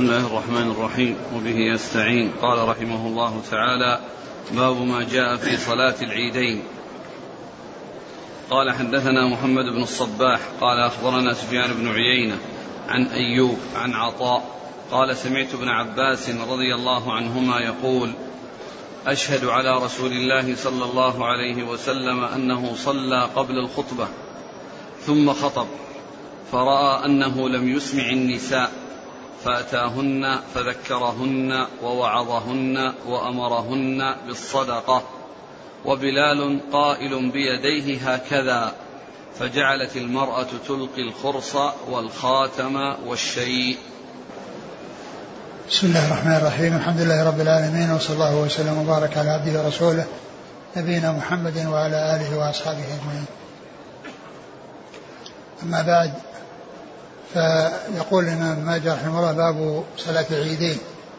الله الرحمن الرحيم، وبه يستعين. قال رحمه الله تعالى: باب ما جاء في صلاة العيدين. قال: حدثنا محمد بن الصباح قال: أخبرنا سفيان بن عيينة عن أيوب عن عطاء قال: سمعت ابن عباس رضي الله عنهما يقول: أشهد على رسول الله صلى الله عليه وسلم أنه صلى قبل الخطبة ثم خطب، فرأى أنه لم يسمع النساء، فأتاهن فذكرهن ووعظهن وأمرهن بالصدقة، وبلال قائل بيديه هكذا، فجعلت المرأة تلقي الخرص والخاتم والشيء. بسم الله الرحمن الرحيم. الحمد لله رب العالمين، وصلى الله وسلم وبارك على عبده ورسوله نبينا محمد وعلى آله وأصحابه أجمعين. أما بعد، فيقول الإمام ابن ماجه رحمه الله: باب صلاة العيدين.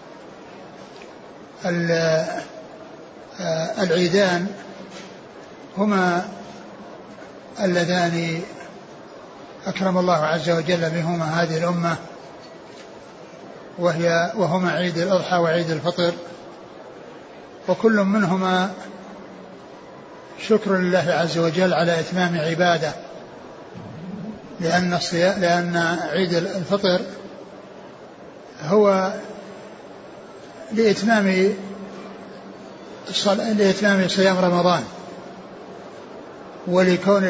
العيدان هما اللذان أكرم الله عز وجل بهما هذه الأمة، وهما عيد الأضحى وعيد الفطر، وكل منهما شكر لله عز وجل على إتمام عباده، لأن عيد الفطر هو لإتمام صيام رمضان، ولكون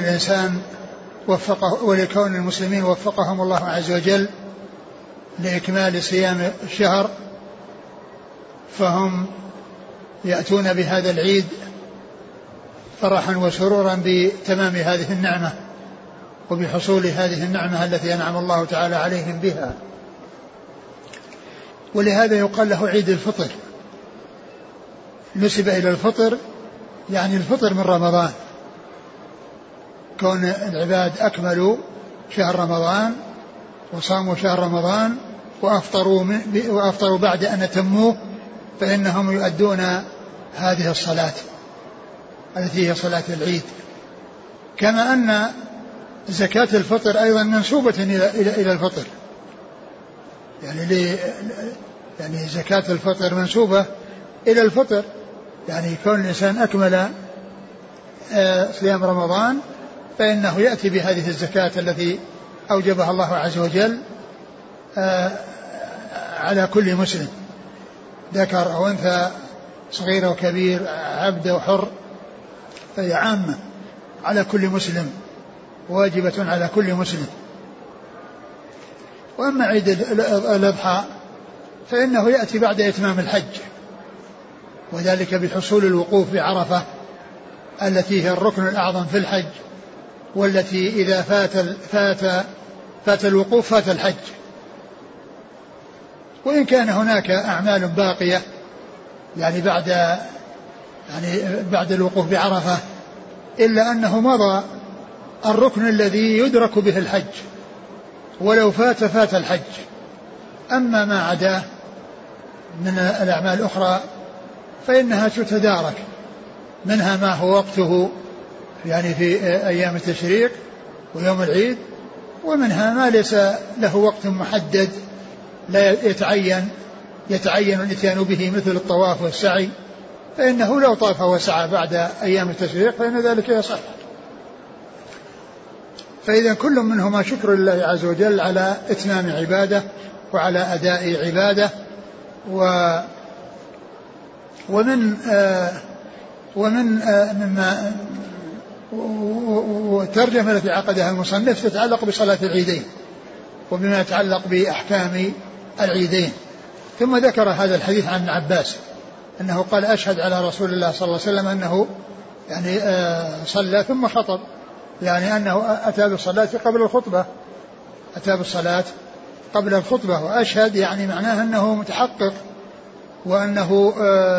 المسلمين وفقهم الله عز وجل لإكمال صيام الشهر، فهم يأتون بهذا العيد فرحا وسرورا بتمام هذه النعمة وبحصول هذه النعمة التي أنعم الله تعالى عليهم بها. ولهذا يقال له عيد الفطر، نسب إلى الفطر، يعني الفطر من رمضان، كون العباد أكملوا شهر رمضان وصاموا شهر رمضان وأفطروا بعد أن أتموه، فإنهم يؤدون هذه الصلاة التي هي صلاة العيد. كما أن زكاة الفطر أيضا منسوبة إلى الفطر، يعني زكاة الفطر منسوبة إلى الفطر، يعني كون الإنسان أكمل صيام رمضان فإنه يأتي بهذه الزكاة التي أوجبها الله عز وجل على كل مسلم، ذكر أو أنثى، صغير وكبير، عبد وحر، فهي عامة على كل مسلم، واجبة على كل مسلم. وأما عيد الأضحى فإنه يأتي بعد إتمام الحج، وذلك بحصول الوقوف بعرفة التي هي الركن الأعظم في الحج، والتي إذا فات الوقوف فات الحج. وإن كان هناك أعمال باقية يعني بعد الوقوف بعرفة، إلا أنه مضى الركن الذي يدرك به الحج، ولو فات الحج. أما ما عداه من الأعمال الأخرى فإنها تتدارك، منها ما هو وقته يعني في أيام التشريق ويوم العيد، ومنها ما ليس له وقت محدد لا يتعين الاتيان به، مثل الطواف والسعي، فإنه لو طاف وسعى بعد أيام التشريق فإن ذلك يصح. فإذا كل منهما شكر لله عز وجل على إتمام عباده وعلى أداء عباده. والترجمة التي عقدها المصنف تتعلق بصلاة العيدين وبما يتعلق بأحكام العيدين. ثم ذكر هذا الحديث عن ابن عباس أنه قال: أشهد على رسول الله صلى الله عليه وسلم أنه يعني صلى ثم خطب، يعني أنه أتى بالصلاة قبل الخطبة. وأشهد يعني معناه أنه متحقق وأنه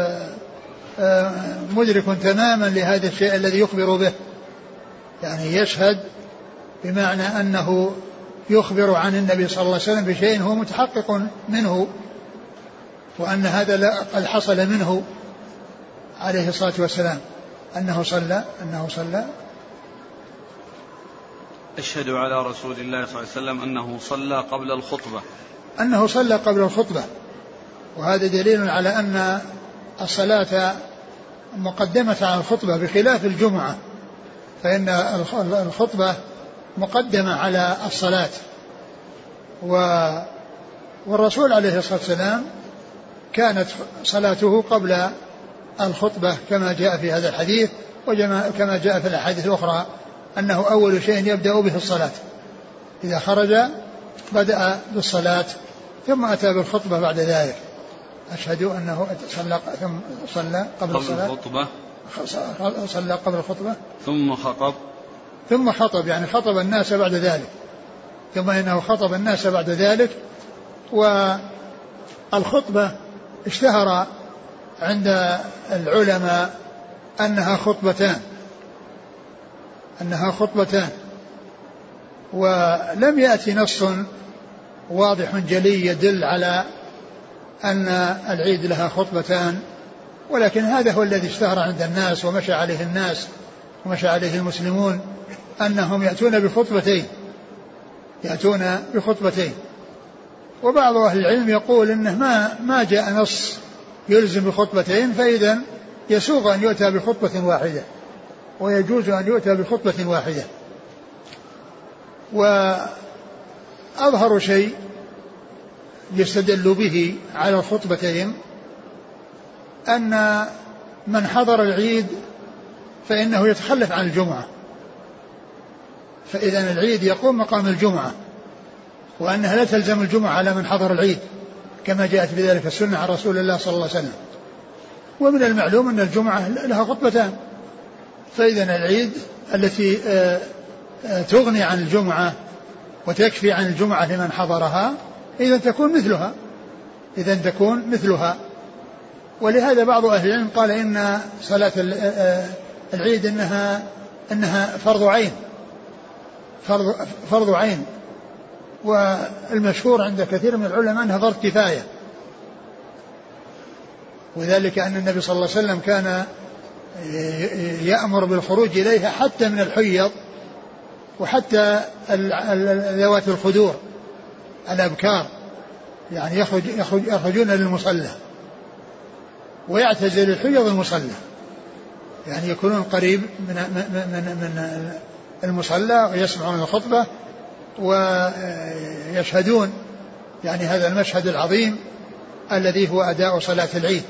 مدرك تماما لهذا الشيء الذي يخبر به، يعني يشهد بمعنى أنه يخبر عن النبي صلى الله عليه وسلم بشيء هو متحقق منه، وأن هذا قد حصل منه عليه الصلاة والسلام أنه صلى أشهد على رسول الله صلى الله عليه وسلم أنه صلى قبل الخطبة أنه صلى قبل الخطبة، وهذا دليل على أن الصلاة مقدمة على الخطبة بخلاف الجمعة، فإن الخطبة مقدمة على الصلاة. والرسول عليه الصلاة والسلام كانت صلاته قبل الخطبة كما جاء في هذا الحديث، وكما جاء في الأحاديث الأخرى أنه أول شيء يبدأ به الصلاة، إذا خرج بدأ بالصلاة ثم أتى بالخطبة بعد ذلك. أشهد أنه صلى قبل الصلاة، صلى قبل الخطبة ثم خطب، يعني خطب الناس بعد ذلك، ثم إنه خطب الناس بعد ذلك. والخطبة اشتهر عند العلماء أنها خطبتان، ولم يأتي نص واضح جلي يدل على أن العيد لها خطبتان، ولكن هذا هو الذي اشتهر عند الناس ومشى عليه الناس ومشى عليه المسلمون، أنهم يأتون بخطبتين. وبعض أهل العلم يقول إنه ما جاء نص يلزم بخطبتين، فإذا يسوغ أن يؤتى بخطبة واحدة ويجوز أن يؤتى بخطبة واحدة. وأظهر شيء يستدل به على الخطبتين أن من حضر العيد فإنه يتخلف عن الجمعة، فإذا العيد يقوم مقام الجمعة، وأنها لا تلزم الجمعة على من حضر العيد كما جاءت بذلك السنة عن رسول الله صلى الله عليه وسلم. ومن المعلوم أن الجمعة لها خطبتان، فإذا العيد التي تغني عن الجمعة وتكفي عن الجمعة لمن حضرها إذا تكون مثلها. ولهذا بعض أهل العلم قال إن صلاة العيد إنها فرض عين، والمشهور عند كثير من العلماء أنها فرض كفاية، وذلك أن النبي صلى الله عليه وسلم كان يأمر بالخروج إليها حتى من الحيض وحتى ذوات الخدور الأبكار، يعني يخرجون للمصلى ويعتزل الحيض المصلى، يعني يكونون قريب من المصلى ويسمعون الخطبة ويشهدون يعني هذا المشهد العظيم الذي هو أداء صلاة العيد.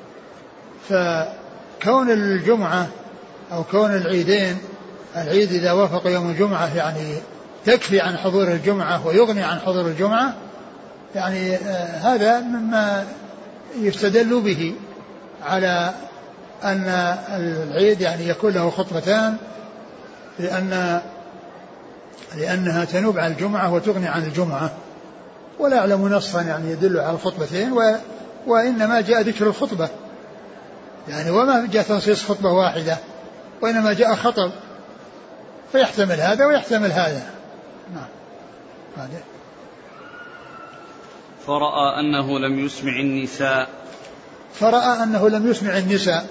فكون الجمعة أو كون العيدين، العيد إذا وافق يوم الجمعة يعني تكفي عن حضور الجمعة ويغني عن حضور الجمعة، يعني هذا مما يستدل به على أن العيد يعني يكون له خطبتان، لأنها تنوب عن الجمعة وتغني عن الجمعة. ولا أعلم نصا يعني يدل على الخطبتين، وإنما جاء ذكر الخطبة يعني، وما جاء تنصيص خطبة واحدة، وإنما جاء خطب، فيحتمل هذا ويحتمل هذا. نعم. فرأى أنه لم يسمع النساء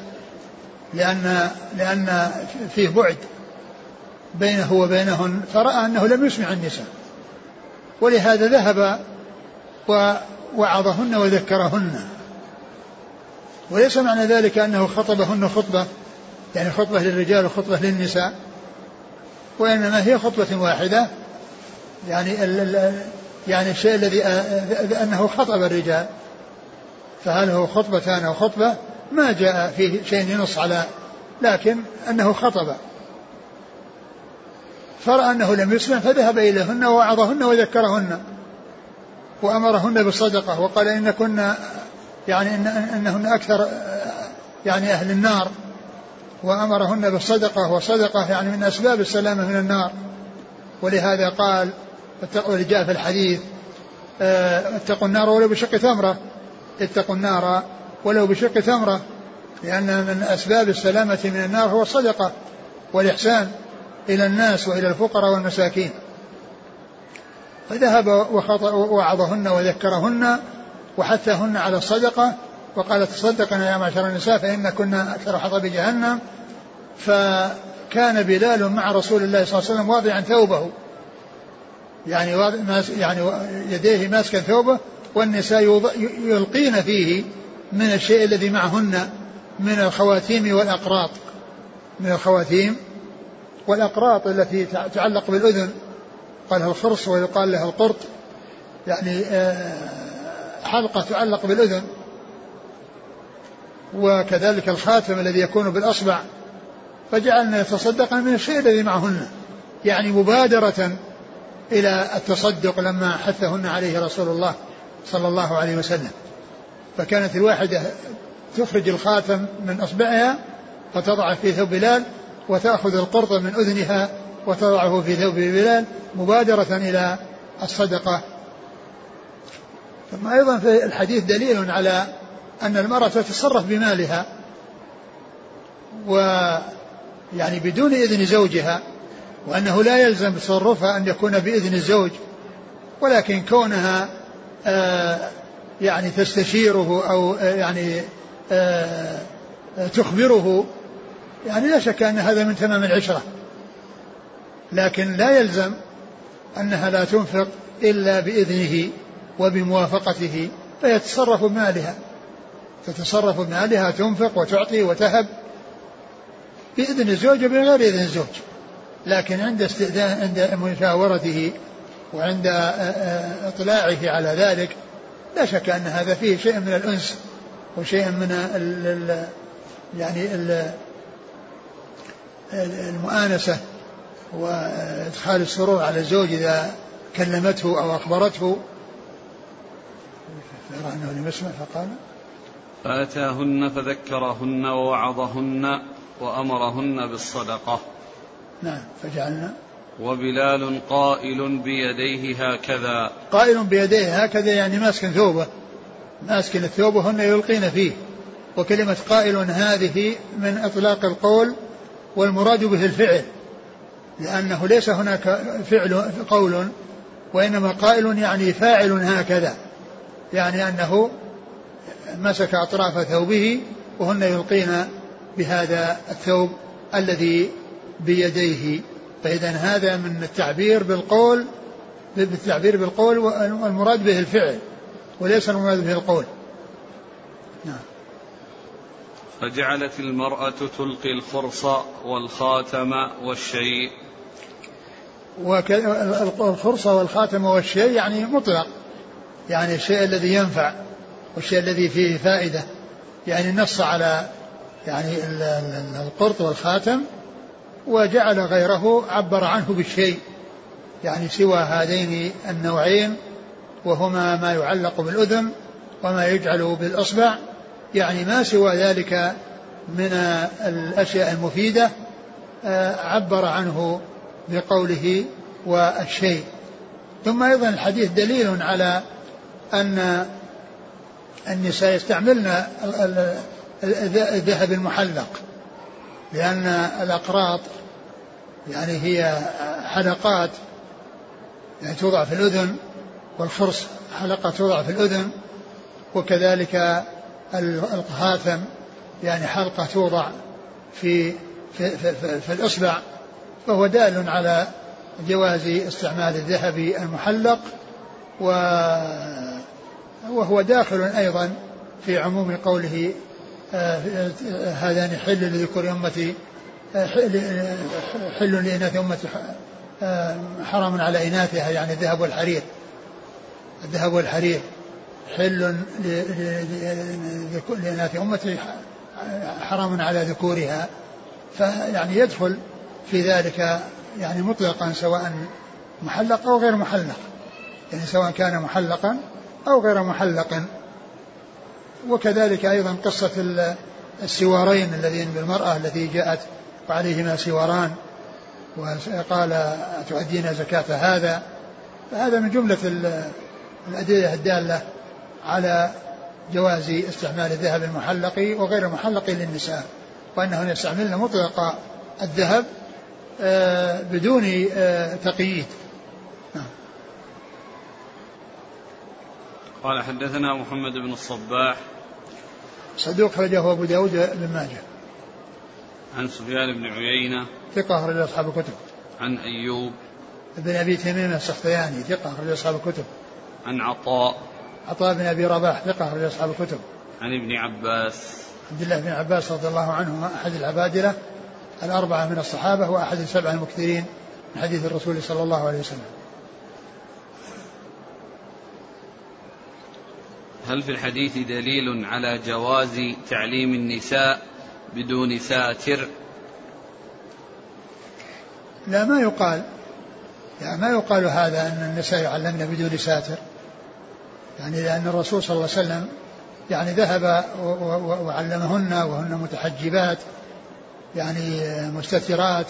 لأن فيه بعد بينه وبينهن، فرأى أنه لم يسمع النساء، ولهذا ذهب ووعظهن وذكرهن. وليس معنى ذلك أنه خطبهن خطبة يعني خطبة للرجال وخطبة للنساء، وإنما هي خطبة واحدة، يعني الشيء الذي أنه خطب الرجال، فهل هو خطبتان أو خطبة ما جاء فيه شيء ينص على، لكن أنه خطب. فرأى أنه لم يسمع فذهب إليهن ووعظهن وذكرهن وأمرهن بالصدقة، وقال إن كنا يعني إنهن أكثر يعني أهل النار، وأمرهن بالصدقة، والصدقة يعني من أسباب السلامة من النار. ولهذا قال جاء في الحديث اتقوا النار ولو بشق تمرة، اتقوا النار ولو بشق تمرة، لأن من أسباب السلامة من النار هو الصدقة والإحسان إلى الناس وإلى الفقراء والمساكين. فذهب ووعظهن وذكرهن وحثهن على الصدقة، وقالت تصدقنا يا معشر النساء فإن كنا أكثر حطب جهنم. فكان بلال مع رسول الله صلى الله عليه وسلم واضعا ثوبه يعني يديه ماسكا ثوبه، والنساء يلقين فيه من الشيء الذي معهن من الخواتيم والأقراط، من الخواتيم والأقراط التي تعلق بالأذن، قال لها الخرص ويقال لها القرط، يعني حلقة تعلق بالأذن. وكذلك الخاتم الذي يكون بالأصبع، فجعلنا يتصدقن من الشيء الذي معهن، يعني مبادرة إلى التصدق لما حثهن عليه رسول الله صلى الله عليه وسلم. فكانت الواحدة تخرج الخاتم من أصبعها فتضع في ثوب بلال، وتأخذ القرط من أذنها وتضعه في ثوب بلال مبادرة إلى الصدقة. ثم أيضا في الحديث دليل على أن المرأة تتصرف بمالها ويعني بدون إذن زوجها، وأنه لا يلزم تصرفها أن يكون بإذن الزوج، ولكن كونها يعني تستشيره أو يعني تخبره، يعني لا شك أن هذا من تمام العشرة، لكن لا يلزم أنها لا تنفق إلا بإذنه وبموافقته، فيتصرف بمالها، تتصرف بمالها، تنفق وتعطي وتهب بإذن الزوج وبغير إذن الزوج، لكن عند استئذان، عند مشاورته وعند اطلاعه على ذلك، لا شك أن هذا فيه شيء من الأنس وشيء من يعني المؤانسة وإدخال السرور على الزوج إذا كلمته أو أخبرته. فيرى أنه لم يسمع فقال فأتاهن فذكرهن ووعظهن وأمرهن بالصدقة. نعم. فجعلنا وبلال قائل بيديه هكذا، قائل بيديه هكذا يعني ماسك ثوبه، ماسك الثوب وهن يلقين فيه. وكلمة قائل هذه من إطلاق القول، والمراد به الفعل، لأنه ليس هناك فعل قول، وإنما قائل يعني فاعل هكذا، يعني أنه مسك أطراف ثوبه وهن يلقين بهذا الثوب الذي بيديه. فإذا هذا من التعبير بالقول، والمراد به الفعل وليس المراد به القول. نعم. فجعلت المرأة تلقي الخرص والخاتم والشيء. والخرص والخاتم والشيء يعني مطلق، يعني الشيء الذي ينفع والشيء الذي فيه فائدة، يعني نص على يعني القرط والخاتم، وجعل غيره عبر عنه بالشيء، يعني سوى هذين النوعين، وهما ما يعلق بالأذن وما يجعل بالأصبع، يعني ما سوى ذلك من الأشياء المفيدة عبر عنه بقوله والشيء. ثم أيضا الحديث دليل على أن النساء يستعملن الذهب المحلق، لأن الأقراط يعني هي حلقات يعني توضع في الأذن، والخرص حلقة توضع في الأذن، وكذلك الخاتم يعني حلقة توضع في الإصبع، فهو دال على جواز استعمال الذهب المحلق، وهو داخل أيضا في عموم قوله هذان حل لذكور أمتي حل لإناث أمتي حرام على إناثها، يعني الذهب والحرير، الذهب والحرير حل لإناث أمتي حرام على ذكورها، فيعني يدخل في ذلك يعني مطلقا سواء محلق أو غير محلق، يعني سواء كان محلقا أو غير محلق. وكذلك أيضا قصة السوارين الذين بالمرأة التي جاءت وعليهما سواران وقال تؤدين زكاة هذا، فهذا من جملة الأدلة الدالة على جواز استعمال الذهب المحلق وغير المحلق للنساء، وأنهن يستعملن مطلق الذهب بدون تقييد. قال حدثنا محمد بن الصباح صدوق خرجه أبو داود بن ماجه. عن سفيان بن عيينة ثقة أخرج أصحاب الكتب. عن أيوب بن أبي تميم السختياني ثقة أخرج أصحاب الكتب. عن عطاء بن أبي رباح ثقة أخرج أصحاب الكتب. عن ابن عباس عبد الله بن عباس رضي الله عنهما أحد العبادلة الأربعة من الصحابة وأحد السبعة المكثرين من حديث الرسول صلى الله عليه وسلم. هل في الحديث دليل على جواز تعليم النساء بدون ساتر؟ لا ما يقال، يعني ما يقال هذا أن النساء يعلمن بدون ساتر، يعني لأن الرسول صلى الله عليه وسلم يعني ذهب وعلمهن وهن متحجبات يعني مستترات،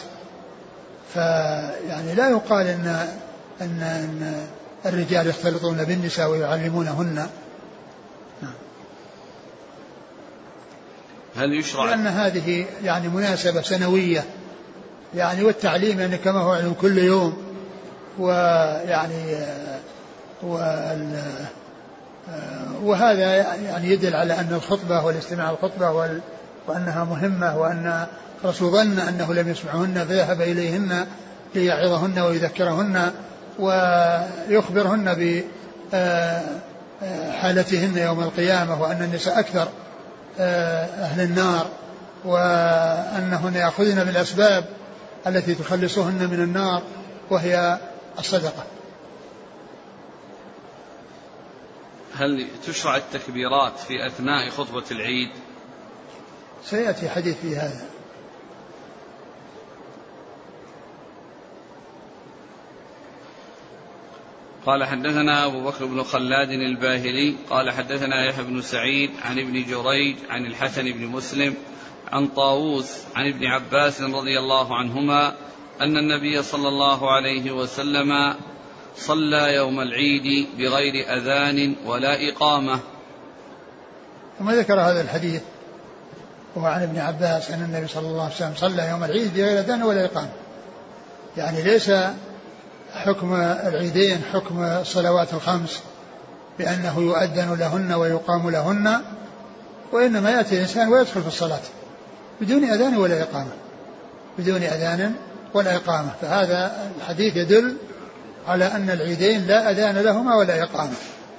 فيعني لا يقال أن الرجال يختلطون بالنساء ويعلمونهن. هل يشرع؟ لأن هذه يعني مناسبة سنوية يعني، والتعليم يعني كما هو علم كل يوم، ويعني وهذا يعني يدل على أن الخطبة والاستماع الخطبة وأنها مهمة، وأن الرسول ظن أنه لم يسمعهن فذهب إليهن ليعظهن ويذكرهن ويخبرهن بحالتهن يوم القيامة، وأن النساء أكثر أهل النار، وأنهن يأخذن بالأسباب التي تخلصهن من النار وهي الصدقة. هل تشرع التكبيرات في أثناء خطبة العيد؟ سيأتي حديث في هذا. قال حدثنا أبو بكر بن خلاد الباهلي قال حدثنا يحيى بن سعيد عن ابن جريج عن الحسن بن مسلم عن طاووس عن ابن عباس رضي الله عنهما أن النبي صلى الله عليه وسلم صلى يوم العيد بغير أذان ولا إقامة. ثم ذكر هذا الحديث وهو عن ابن عباس أن النبي صلى الله عليه وسلم صلى يوم العيد بغير أذان ولا إقامة، يعني ليس حكم العيدين حكم الصلوات الخمس بأنه يؤذن لهن ويقام لهن، وإنما يأتي الإنسان ويدخل في الصلاة بدون أذان ولا إقامة، بدون أذان ولا إقامة. فهذا الحديث يدل على أن العيدين لا أذان لهما ولا إقامة.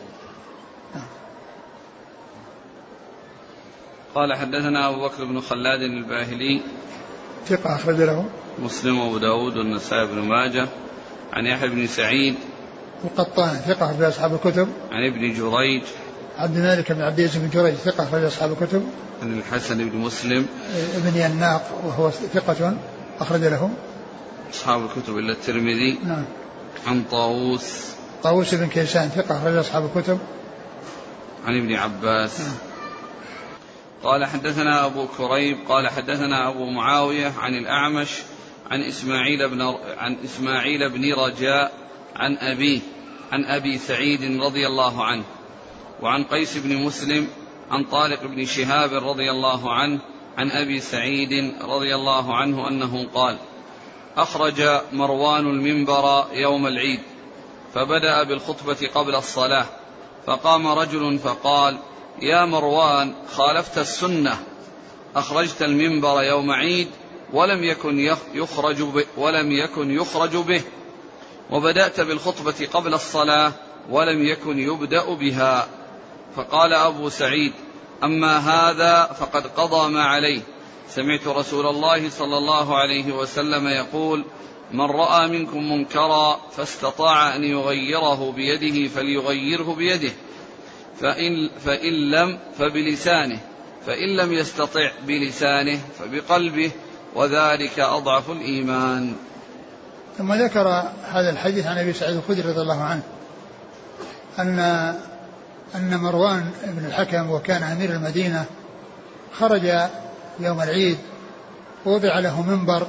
قال حدثنا أبو بكر بن خلاد الباهلي ثقة أخرج له مسلم وأبو داود والنسائي بن ماجه عن يحيى بن سعيد القطان ثقة أخرج أصحاب الكتب عن ابن جريج عبد الملك بن عبد العزيز بن جريج ثقة أخرج أصحاب الكتب عن الحسن بن مسلم ابن يناق وهو ثقة أخرج له أصحاب الكتب إلا الترمذي. نعم. عن طاووس بن كيسان ثقة أخرج أصحاب الكتب عن ابن عباس. قال حدثنا أبو كريب قال حدثنا أبو معاوية عن الأعمش عن إسماعيل بن رجاء عن أبيه عن أبي سعيد رضي الله عنه وعن قيس بن مسلم عن طارق بن شهاب رضي الله عنه عن أبي سعيد رضي الله عنه أنه قال: أخرج مروان المنبر يوم العيد فبدأ بالخطبة قبل الصلاة، فقام رجل فقال: يا مروان، خالفت السنة، أخرجت المنبر يوم عيد ولم يكن يخرج به، وبدأت بالخطبة قبل الصلاة ولم يكن يبدأ بها. فقال أبو سعيد: أما هذا فقد قضى ما عليه، سمعت رسول الله صلى الله عليه وسلم يقول: من رأى منكم منكرا فاستطاع أن يغيره بيده فليغيره بيده، فإن لم فبلسانه، فإن لم يستطع بلسانه فبقلبه، وذلك أضعف الإيمان. ثم ذكر هذا الحديث عن أبي سعيد الخدري رضي الله عنه أن مروان بن الحكم وكان أمير المدينة خرج يوم العيد ووضع له منبر،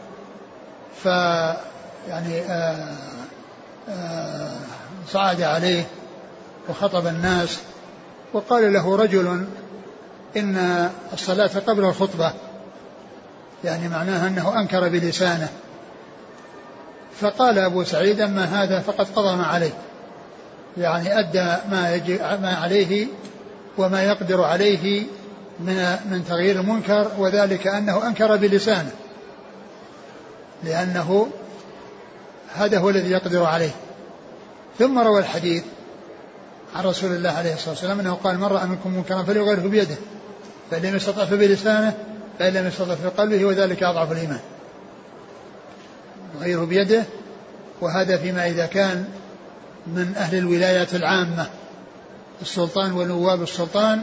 يعني صعد عليه وخطب الناس، وقال له رجل: إن الصلاة قبل الخطبة، يعني معناها أنه أنكر بلسانه. فقال أبو سعيد: أما هذا فقد قضى ما عليه، يعني أدى ما عليه وما يقدر عليه من تغيير المنكر، وذلك أنه أنكر بلسانه، لأنه هذا هو الذي يقدر عليه. ثم روى الحديث عن رسول الله عليه الصلاة والسلام أنه قال: من رأى منكم منكرا فليغيره بيده، فإن لم يستطع فبلسانه، فإن لم يستطع فبقلبه، وذلك أضعف الإيمان. يغيره بيده، وهذا فيما إذا كان من أهل الولايات العامة، السلطان ونواب السلطان،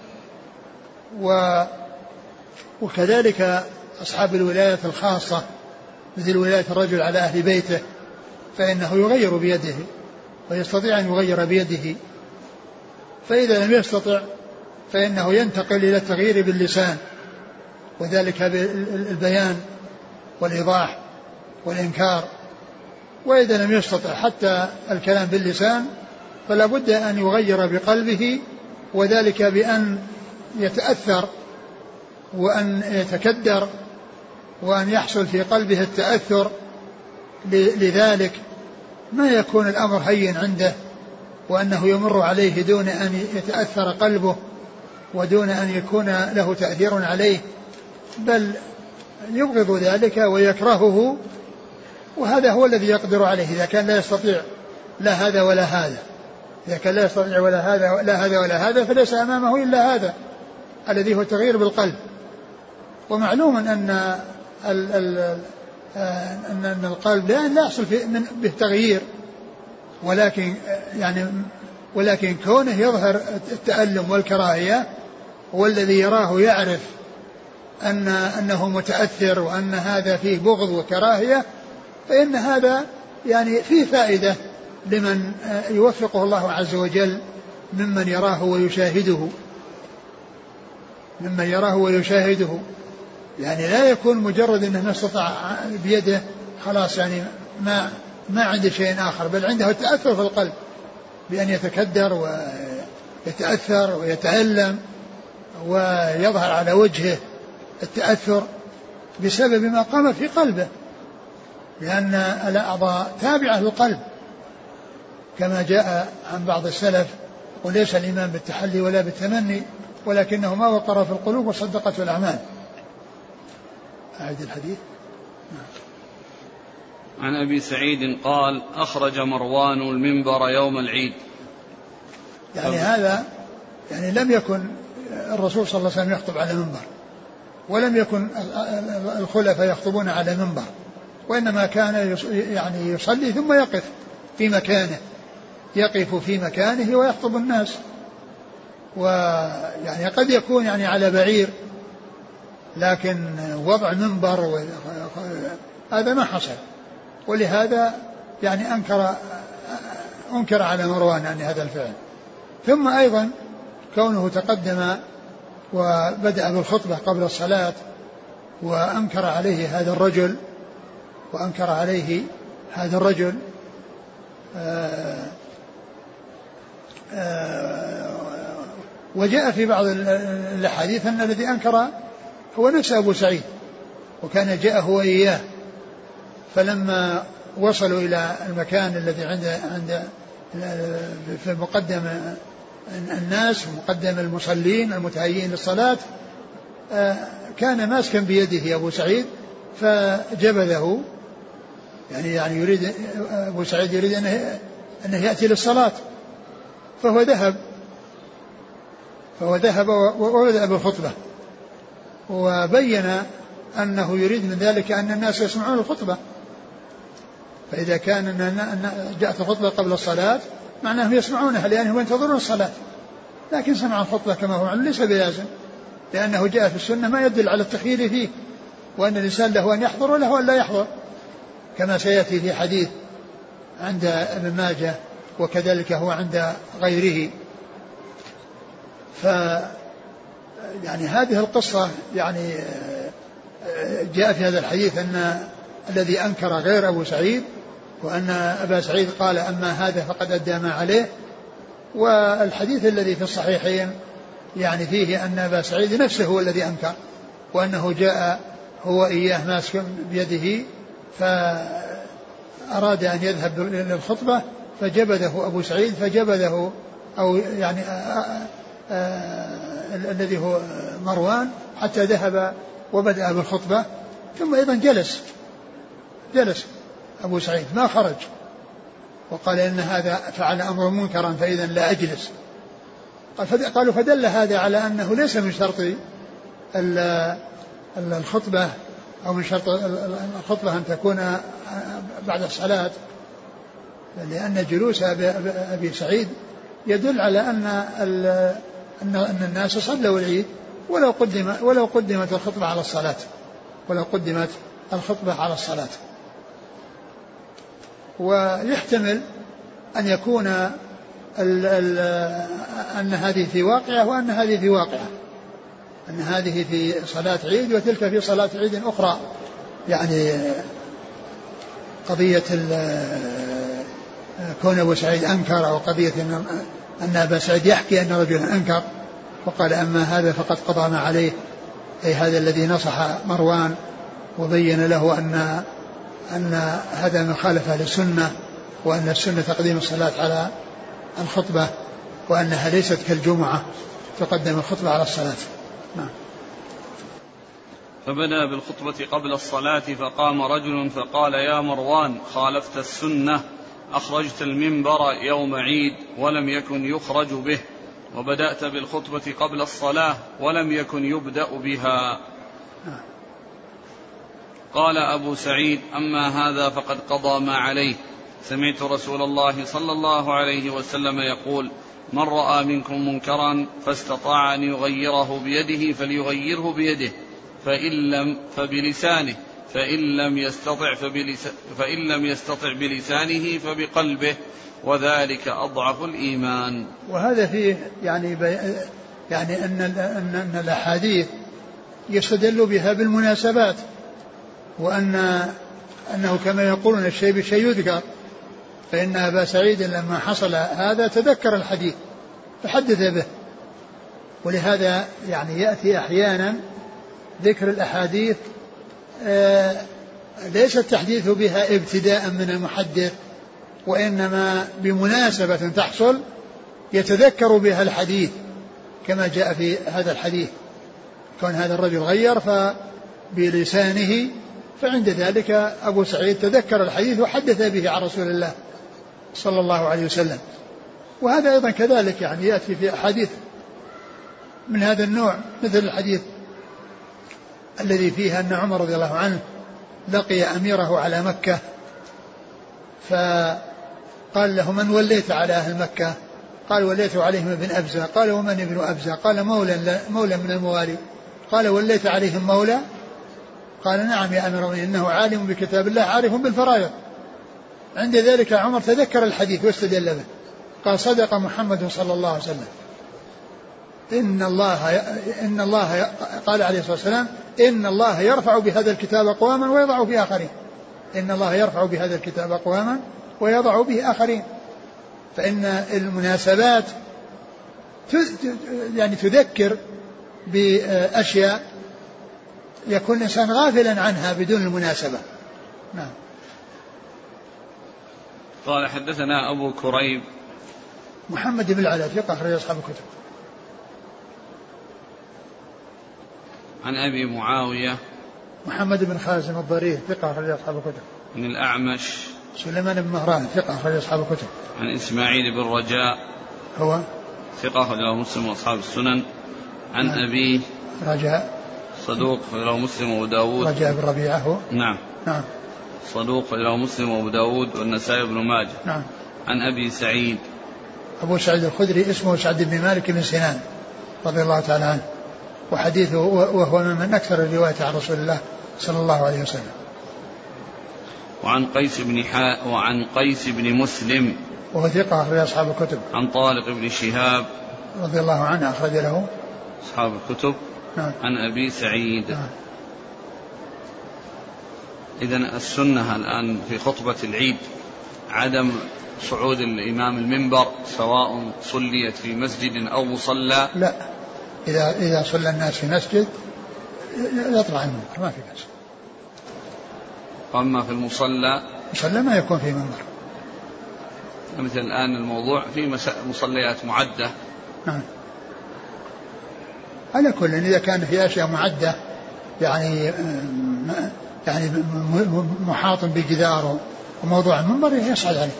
وكذلك أصحاب الولايات الخاصة مثل ولاية الرجل على أهل بيته، فإنه يغير بيده ويستطيع أن يغير بيده. فإذا لم يستطع فإنه ينتقل إلى التغيير باللسان، وذلك بالبيان والإيضاح والإنكار. وإذا لم يستطع حتى الكلام باللسان فلا بد أن يغير بقلبه، وذلك بأن يتأثر وأن يتكدر وأن يحصل في قلبه التأثر لذلك، ما يكون الأمر هين عنده وأنه يمر عليه دون أن يتأثر قلبه ودون أن يكون له تأثير عليه، بل يبغض ذلك ويكرهه. وهذا هو الذي يقدر عليه إذا كان لا يستطيع لا هذا ولا هذا. إذا كان لا يستطيع لا هذا ولا هذا فليس أمامه إلا هذا الذي هو التغيير بالقلب. ومعلوم أن القلب لا يحصل به تغيير، ولكن كونه يظهر التألم والكراهية، والذي يراه يعرف أنه متأثر وأن هذا فيه بغض وكراهية، فإن هذا يعني فيه فائدة لمن يوفقه الله عز وجل ممن يراه ويشاهده. يعني لا يكون مجرد أنه ما استطاع بيده خلاص يعني ما عنده شيء آخر، بل عنده التأثر في القلب بأن يتكدر ويتأثر ويتألم ويظهر على وجهه التأثر بسبب ما قام في قلبه، لأن الأعضاء تابعة للقلب كما جاء عن بعض السلف: وليس الإيمان بالتحلي ولا بالتمني ولكنه ما وقر في القلوب وصدقته الأعمال. أعيد الحديث. عن أبي سعيد قال: أخرج مروان المنبر يوم العيد. يعني هذا يعني لم يكن الرسول صلى الله عليه وسلم يخطب على منبر، ولم يكن الخلفاء يخطبون على منبر، وإنما كان يعني يصلي ثم يقف في مكانه ويخطب الناس. ويعني قد يكون يعني على بعير، لكن وضع منبر هذا ما حصل، ولهذا يعني أنكر على مروان عن هذا الفعل. ثم أيضا كونه تقدم وبدأ بالخطبة قبل الصلاة وأنكر عليه هذا الرجل وجاء في بعض الحديث أن الذي أنكر هو نفس أبو سعيد، وكان جاء هو إياه. فلما وصلوا إلى المكان الذي عند في مقدم الناس ومقدم المصلين المتهيئين للصلاة، كان ماسكا بيده أبو سعيد فجبذه، يعني يريد أبو سعيد يريد أنه يأتي للصلاة، فهو ذهب وبدأ بالخطبة، وبين أنه يريد من ذلك أن الناس يسمعون الخطبة. فإذا كان أن جاءت الخطبة قبل الصلاة معناهم يسمعونها لأنهم ينتظرون الصلاة، لكن سمع الخطبة كما هو معلوم ليس بلازم، لأنه جاء في السنة ما يدل على التخيير فيه، وأن الإنسان له أن يحضر وله أن لا يحضر، كما سيأتي في حديث عند ابن ماجه وكذلك هو عند غيره. يعني هذه القصة يعني جاء في هذا الحديث أن الذي أنكر غير أبو سعيد، وأن أبا سعيد قال: أما هذا فقد أدى ما عليه. والحديث الذي في الصحيحين يعني فيه أن أبا سعيد نفسه هو الذي أنكر، وأنه جاء هو إياه ماسك بيده فأراد أن يذهب للخطبة فجبذه أبو سعيد، فجبذه أو يعني الذي هو مروان حتى ذهب وبدأ بالخطبة، ثم أيضا جلس أبو سعيد ما خرج وقال إن هذا فعل أمر منكرا فإذا لا أجلس. قالوا فدل هذا على أنه ليس من شرط الخطبة أو من شرط الخطبة أن تكون بعد الصلاة، لأن جلوس أبي سعيد يدل على أن الناس صلوا العيد ولو قدمت الخطبة على الصلاة، ولو قدمت الخطبة على الصلاة. ويحتمل أن يكون أن هذه في واقعة وأن هذه في واقعة، أن هذه في صلاة عيد وتلك في صلاة عيد أخرى، يعني قضية كون أبو سعيد أنكر، أو قضية أن أبا سعيد يحكي أن رجلا أنكر وقال أما هذا فقد قضى ما عليه، أي هذا الذي نصح مروان وبين له أن هذا مخالفة للسنة، وأن السنة تقديم الصلاة على الخطبة، وأنها ليست كالجمعة تقدم الخطبة على الصلاة. نعم. فبدأ بالخطبة قبل الصلاة فقام رجل فقال يا مروان خالفت السنة، أخرجت المنبر يوم عيد ولم يكن يخرج به، وبدأت بالخطبة قبل الصلاة ولم يكن يبدأ بها. قال أبو سعيد أما هذا فقد قضى ما عليه، سمعت رسول الله صلى الله عليه وسلم يقول من رأى منكم منكرا فاستطاع أن يغيره بيده فليغيره بيده، فإن لم فبلسانه، فإن لم يستطع بلسانه فبقلبه، وذلك أضعف الإيمان. وهذا فيه يعني أن الأحاديث يستدل بها بالمناسبات، وأنه كما يقولون الشيء بالشيء يذكر، فإن أبا سعيد لما حصل هذا تذكر الحديث فحدث به. ولهذا يعني يأتي أحيانا ذكر الأحاديث ليس التحديث بها ابتداء من المحدث، وإنما بمناسبة تحصل يتذكر بها الحديث، كما جاء في هذا الحديث كون هذا الرجل غير فبلسانه، فعند ذلك أبو سعيد تذكر الحديث وحدث به عن رسول الله صلى الله عليه وسلم. وهذا أيضا كذلك يعني يأتي في أحاديث من هذا النوع، مثل الحديث الذي فيه أن عمر رضي الله عنه لقي أميره على مكة فقال له من وليت على أهل مكة؟ قال وليت عليهم ابن أبزة. قال ومن ابن أبزة؟ قال مولى من الموالي. قال وليت عليهم مولى؟ قال نعم يا أمير المؤمنين إنه عالم بكتاب الله عارف بالفرائض. عند ذلك عمر تذكر الحديث واستدل به، قال صدق محمد صلى الله عليه وسلم، إن الله قال عليه الصلاة والسلام إن الله يرفع بهذا الكتاب أقواما ويضع به آخرين، إن الله يرفع بهذا الكتاب أقواما ويضع به آخرين. فإن المناسبات يعني تذكر بأشياء يكون الإنسان غافلا عنها بدون المناسبة. نعم. قال حدثنا أبو كريب محمد بن العلاء ثقة أخرج أصحاب الكتب. عن أبي معاوية محمد بن خازم الضرير ثقة أخرج أصحاب الكتب. عن الأعمش سليمان بن مهران ثقة أخرج أصحاب الكتب. عن إسماعيل بن رجاء هو ثقة أخرجه مسلم وأصحاب السنن. عن أبيه رجاء صدوق أخرجه مسلم وأبو داود. رجاء بن ربيعة هو نعم صدوق أخرجه مسلم وأبو داود والنسائي بن ماجه. نعم. عن أبي سعيد أبو سعيد الخدري اسمه سعد بن مالك بن سنان رضي الله تعالى عنه، وحديثه وهو من أكثر الرواية عن رسول الله صلى الله عليه وسلم. وعن قيس بن مسلم وهو ثقة أخرج أصحاب الكتب. عن طارق بن شهاب رضي الله عنه أخرج له أصحاب الكتب. نعم. عن أبي سعيد. نعم. إذن السنة الآن في خطبة العيد عدم صعود الإمام المنبر سواء صليت في مسجد أو مصلى. لا، إذا صلى الناس في مسجد يطلع المنبر ما في بأس. أما في المصلى ما يكون في منبر. مثل الآن الموضوع في مصليات معدة. نعم. على كل إذا كان في أشياء معدة يعني محاط بجدار وموضوع المنبر يصعد عليه.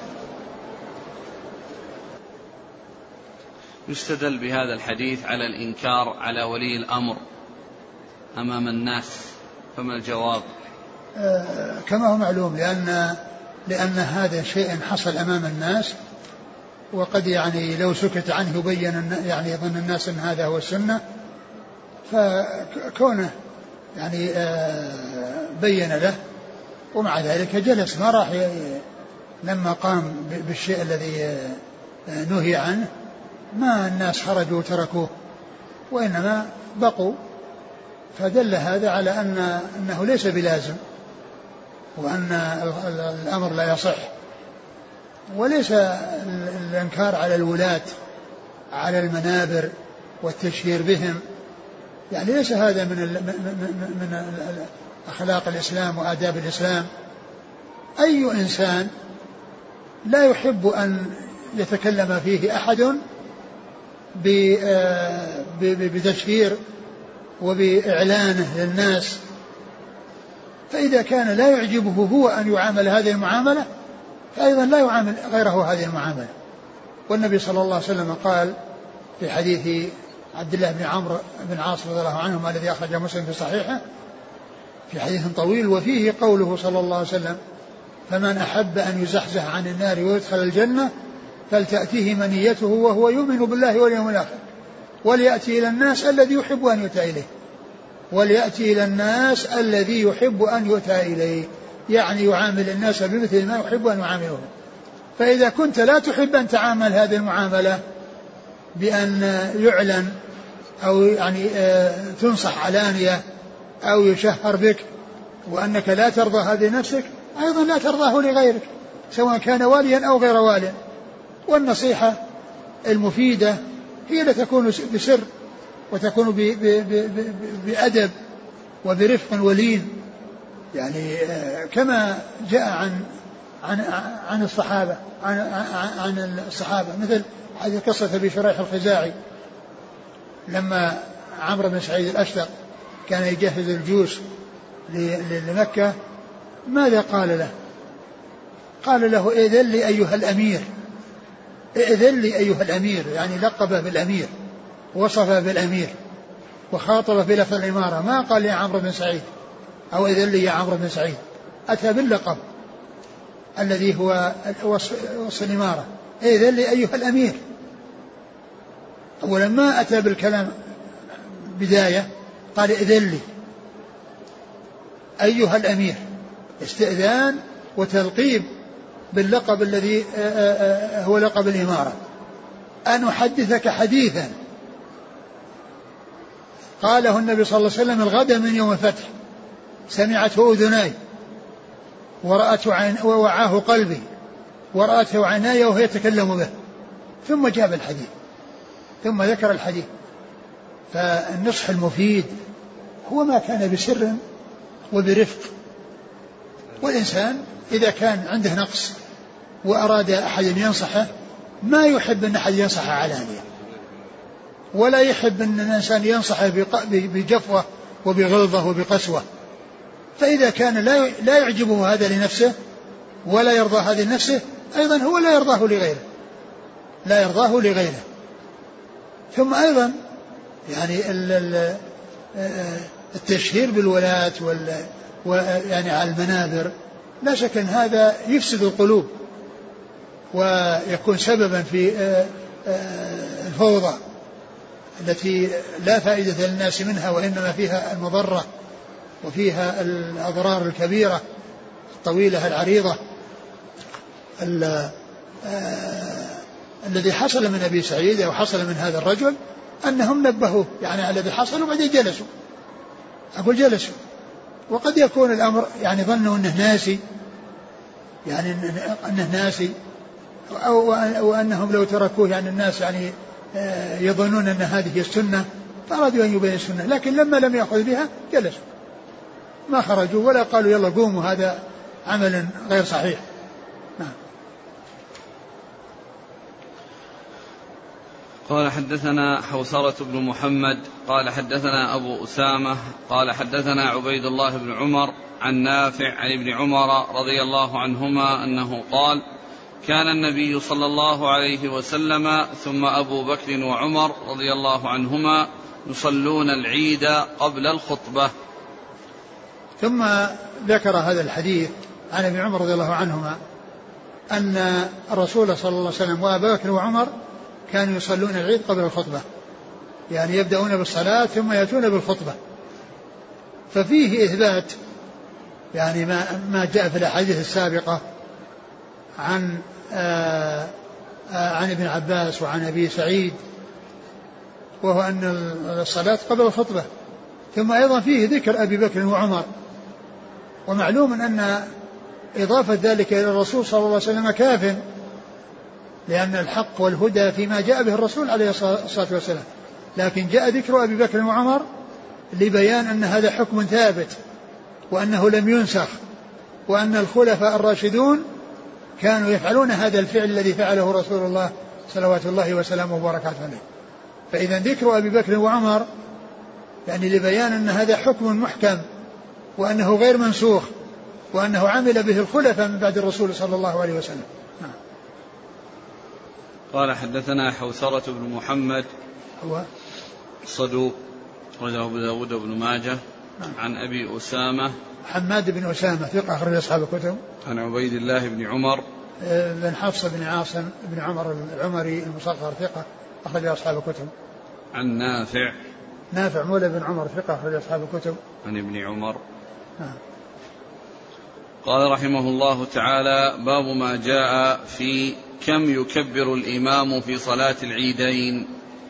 يستدل بهذا الحديث على الإنكار على ولي الأمر أمام الناس، فما الجواب؟ كما هو معلوم، لأن هذا شيء حصل أمام الناس، وقد يعني لو سكت عنه يبين يعني يظن الناس أن هذا هو السنة، فكونه يعني بين له ومع ذلك جلس ما راح لما قام بالشيء الذي نهي عنه ما الناس خرجوا وتركوه وإنما بقوا، فدل هذا على أنه ليس بلازم وأن الأمر لا يصح. وليس الإنكار على الولاة على المنابر والتشهير بهم، يعني ليس هذا من أخلاق الإسلام وآداب الإسلام. أي إنسان لا يحب أن يتكلم فيه أحد بتشهير وبإعلانه للناس، فإذا كان لا يعجبه هو أن يعامل هذه المعاملة فأيضا لا يعامل غيره هذه المعاملة. والنبي صلى الله عليه وسلم قال في حديث عبد الله بن عمرو بن عاص رضي الله عنهما الذي أخرجه مسلم في صحيحه في حديث طويل، وفيه قوله صلى الله عليه وسلم: فمن أحب أن يزحزح عن النار ويدخل الجنة فلتأتيه منيته وهو يؤمن بالله واليوم الآخر وليأتي إلى الناس الذي يحب أن يؤتى إليه. وليأتي إلى الناس الذي يحب أن يؤتى إليه، يعني يعامل الناس بمثل ما يحب أن يعاملهم. فإذا كنت لا تحب أن تعامل هذه المعاملة بأن يعلن أو يعني تنصح علانية أو يشهر بك وأنك لا ترضى هذه نفسك، أيضا لا ترضاه لغيرك سواء كان واليا أو غير والي. والنصيحة المفيدة هي التي تكون بسر وتكون بأدب وبرفق ولين، يعني كما جاء عن الصحابة عن الصحابة مثل هذه قصة أبي شريح الخزاعي لما عمرو بن سعيد الأشتر كان يجهز الجيوش لمكة، ماذا قال له؟ قال له: ائذن لي أيها الأمير، ائذن لي أيها الأمير، يعني لقبه بالأمير وصفه بالأمير وخاطبه بلفظ الإمارة. ما قال يا عمرو بن سعيد أو ائذن لي يا عمرو بن سعيد، أتى باللقب الذي هو وصف الإمارة: ائذن لي أيها الأمير. ولما أتى بالكلام بداية قال: ائذن لي أيها الأمير، استئذان وتلقيب باللقب الذي هو لقب الإمارة. أن أحدثك حديثا قاله النبي صلى الله عليه وسلم الغد من يوم الفتح، سمعته أذناي ورأته ووعاه قلبي ورأته عيناي وهو يتكلم به. ثم جاب الحديث ثم ذكر الحديث. فالنصح المفيد هو ما كان بسر وبرفق. والإنسان إذا كان عنده نقص وأراد أحد ينصحه ما يحب أن أحد ينصحه علانية، ولا يحب أن الإنسان ينصحه بجفوة وبغلظة وبقسوة. فإذا كان لا يعجبه هذا لنفسه ولا يرضى هذا لنفسه، أيضا هو لا يرضاه لغيره. ثم أيضا يعني التشهير بالولاة يعني على المنابر لا شك أن هذا يفسد القلوب ويكون سببا في الفوضى التي لا فائدة للناس منها، وإنما فيها المضرة وفيها الأضرار الكبيرة الطويلة العريضة. الذي حصل من أبي سعيد أو حصل من هذا الرجل أنهم نبهوه يعني على الذي حصل، وبعدين جلسوا. وقد يكون الأمر يعني ظنوا أنه ناسي، يعني أنه ناسي أو أنهم لو تركوه يعني الناس يعني يظنون أن هذه السنة فأرادوا أن يبين السنة، لكن لما لم يأخذ بها جلسوا ما خرجوا ولا قالوا يلا قوموا هذا عمل غير صحيح. نعم. قال حدثنا حوسرة بن محمد قال حدثنا أبو أسامة قال حدثنا عبيد الله بن عمر عن نافع عن ابن عمر رضي الله عنهما أنه قال كان النبي صلى الله عليه وسلم ثم أبو بكر وعمر رضي الله عنهما يصلون العيد قبل الخطبة. ثم ذكر هذا الحديث عن ابن عمر رضي الله عنهما أن الرسول صلى الله عليه وسلم وأبو بكر وعمر كانوا يصلون العيد قبل الخطبة، يعني يبدأون بالصلاة ثم يأتون بالخطبة. ففيه إثبات يعني ما جاء في الأحاديث السابقة عن ابن عباس وعن أبي سعيد، وهو أن الصلاة قبل الخطبة. ثم أيضا فيه ذكر أبي بكر وعمر، ومعلوم أن إضافة ذلك إلى الرسول صلى الله عليه وسلم كاف، لأن الحق والهدى فيما جاء به الرسول عليه الصلاة والسلام، لكن جاء ذكر أبي بكر وعمر لبيان أن هذا حكم ثابت وأنه لم ينسخ، وأن الخلفاء الراشدون كانوا يفعلون هذا الفعل الذي فعله رسول الله صلوات الله وسلامه وبركاته عليه. فإذا ذكر أبي بكر وعمر يعني لبيان أن هذا حكم محكم وأنه غير منسوخ، وأنه عمل به الخلفاء من بعد الرسول صلى الله عليه وسلم. قال حدثنا حوسرة بن محمد هو صدوق رجله أبو داود بن ماجه عن أبي أسامة حماد بن أسامة ثقة أخرج أصحاب الكتب. عن عبيد الله بن عمر بن حفص بن عاصم بن عمر العمري المصغر ثقة أخرج أصحاب الكتب. عن نافع مولى بن عمر ثقة أخرج أصحاب الكتب. عن ابن عمر. قال رحمه الله تعالى باب ما جاء في كم يكبر الإمام في صلاة العيدين.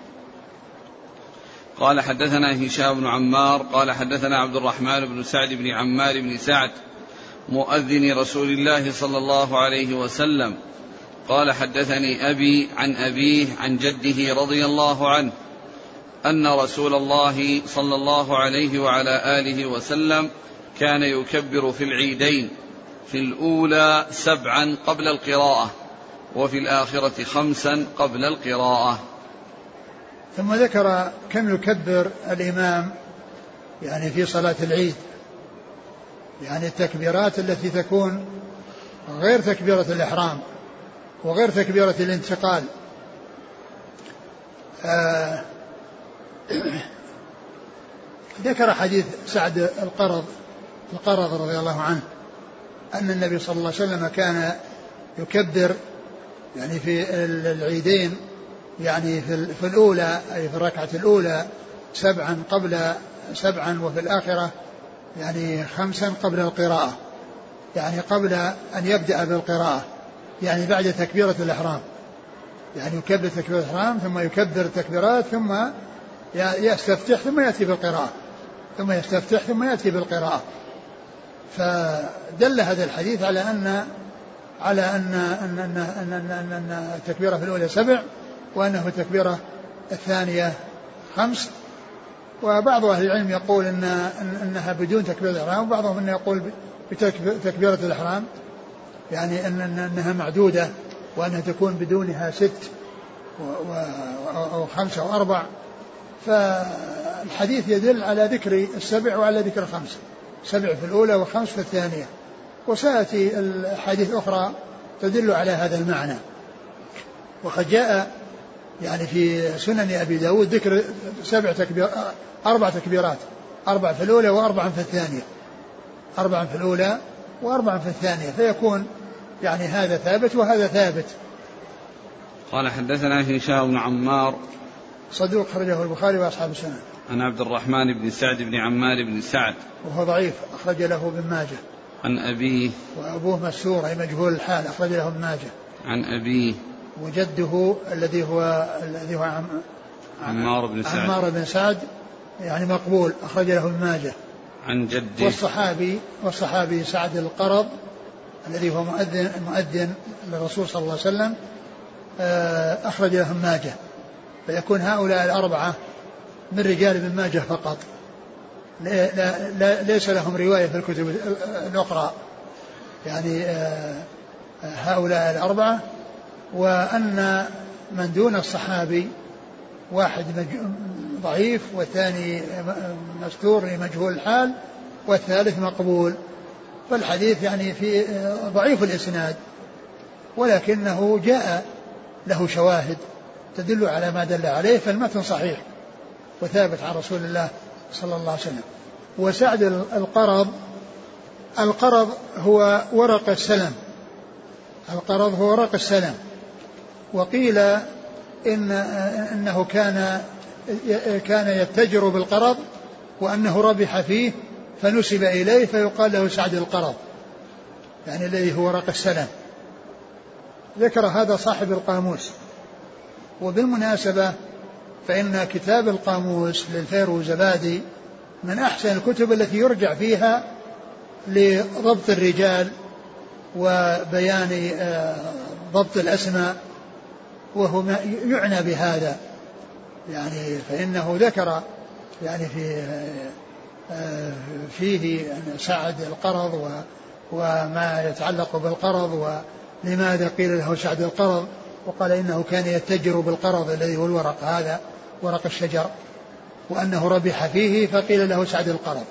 قال حدثنا هشام بن عمار قال حدثنا عبد الرحمن بن سعد بن عمار بن سعد مؤذن رسول الله صلى الله عليه وسلم قال حدثني أبي عن أبيه عن جده رضي الله عنه أن رسول الله صلى الله عليه وعلى آله وسلم كان يكبر في العيدين في الأولى 7 قبل القراءة وفي الآخرة 5 قبل القراءة. ثم ذكر كم يكبر الإمام يعني في صلاة العيد، يعني التكبيرات التي تكون غير تكبيرة الإحرام وغير تكبيرة الانتقال. ذكر حديث سعد القرض رضي الله عنه أن النبي صلى الله عليه وسلم كان يكبر يعني في العيدين يعني في الأولى أي في الركعة الأولى 7 وفي الآخرة يعني 5 قبل القراءة، يعني قبل أن يبدأ بالقراءة، يعني بعد تكبيرة الإحرام، يعني يكبر تكبيرة الإحرام ثم يكبر التكبيرات ثم يستفتح ثم يأتي بالقراءة، ثم يستفتح ثم يأتي بالقراءة. فدل هذا الحديث على أن التكبيرة في الأولى 7 وأنه التكبيرة الثانية 5. وبعض أهل العلم يقول أنها بدون تكبيرة الإحرام، وبعضهم أنه يقول بتكبيرة الإحرام يعني أنها معدودة وأنها تكون بدونها 6 أو 5 أو 4. فالحديث يدل على ذكر 7 وعلى ذكر 5، 7 في الأولى و5 في الثانية، وسيأتي الحديث أخرى تدل على هذا المعنى. وقد جاء يعني في سنن أبي داود ذكر 4 تكبيرات، 4 في الأولى و4 في الثانية، 4 في الأولى و4 في الثانية، فيكون يعني هذا ثابت وهذا ثابت. قال حدثنا هشام بن عمار صدوق خرجه البخاري وأصحاب السنن. عن عبد الرحمن بن سعد بن عمار بن سعد وهو ضعيف أخرج له ابن ماجه. عن أبيه وأبوه مسور أي مجهول الحال أخرج له ابن ماجه. عن أبيه وجده الذي هو عمار بن سعد يعني مقبول أخرج له ابن ماجه. عن جده والصحابي سعد القرض الذي هو مؤذن للرسول صلى الله عليه وسلم أخرج له ابن ماجه. فيكون هؤلاء 4 من رجال ابن ماجه فقط، ليس لهم رواية في الكتب الأخرى، يعني هؤلاء 4. وأن من دون الصحابي واحد ضعيف والثاني مستور لمجهول الحال والثالث مقبول. فالحديث يعني في ضعيف الإسناد، ولكنه جاء له شواهد تدل على ما دل عليه، فالمتن صحيح وثابت عن رسول الله صلى الله عليه وسلم. وسعد القرض هو ورق السلم، القرض هو ورق السلم. وقيل إنه كان يتجر بالقرض وأنه ربح فيه فنسب إليه فيقال له سعد القرض، يعني الذي هو ورق السلم. ذكر هذا صاحب القاموس. وبالمناسبة فإن كتاب القاموس للفيروزبادي من أحسن الكتب التي يرجع فيها لضبط الرجال وبيان ضبط الأسماء، وهو يعنى بهذا يعني. فإنه ذكر يعني فيه سعد القرض وما يتعلق بالقرض ولماذا قيل له سعد القرض، وقال إنه كان يتجر بالقرض الذي هو الورق هذا ورق الشجر، وأنه ربح فيه فقيل له سعد القرض.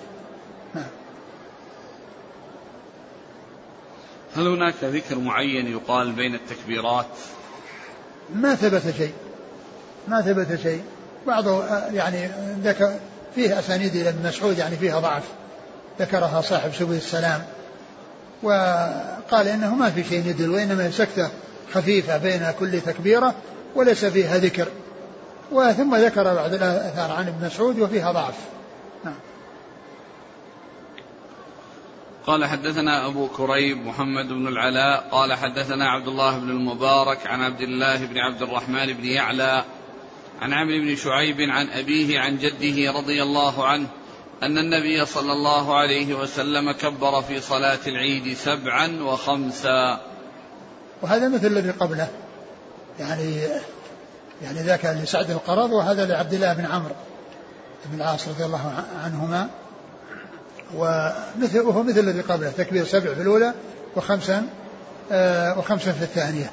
هل هناك ذكر معين يقال بين التكبيرات؟ ما ثبت شيء. بعضه يعني ذكر فيه أسانيد إلى ابن مسعود يعني فيها ضعف، ذكرها صاحب سبل السلام، وقال إنه ما في شيء يدل، وإنما سكتة خفيفة بين كل تكبيرة وليس فيها ذكر. وثم ذكر بعض الآثار عن ابن مسعود وفيها ضعف. قال حدثنا أبو كريب محمد بن العلاء قال حدثنا عبد الله بن المبارك عن عبد الله بن عبد الرحمن بن يعلى عن عمرو بن شعيب عن أبيه عن جده رضي الله عنه أن النبي صلى الله عليه وسلم كبر في صلاة العيد 7 و5. وهذا مثل الذي قبله، يعني ذاك لسعد القرض وهذا لعبد الله بن عمرو بن العاص رضي الله عنهما، وهو مثل الذي قبله، تكبير 7 في الأولى وخمسا في الثانية.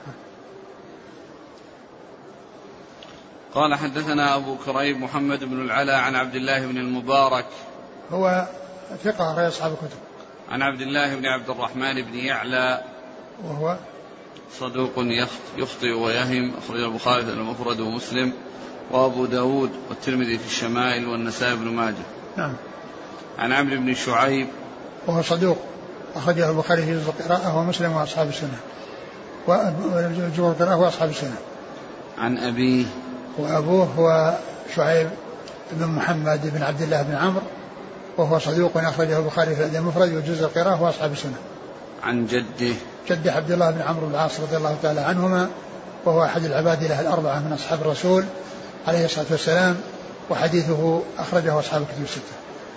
قال حدثنا أبو كريب محمد بن العلاء عن عبد الله بن المبارك هو ثقة رأي أصحاب الكتب، عن عبد الله بن عبد الرحمن بن يعلى وهو صدوق يخطئ ويهم، أخرج البخاري المفرد ومسلم وأبو داود والترمذي في الشمائل والنسائي بن ماجه. نعم. عن عمرو بن شعيب وهو صدوق أخرجه البخاري في جزء القراءة ومسلم وأصحاب السنة وجزء القراءة وأصحاب السنة. عن أبيه وأبوه هو شعيب بن محمد بن عبد الله بن عمرو وهو صدوق أخرجه البخاري في الأدب المفرد وجزء القراءة وأصحاب السنة. عن جده عبد الله بن عمرو بن العاص رضي الله تعالى عنهما، وهو أحد العباد له الأربعة من أصحاب الرسول عليه الصلاة والسلام، وحديثه أخرجه أصحاب الكتب الستة.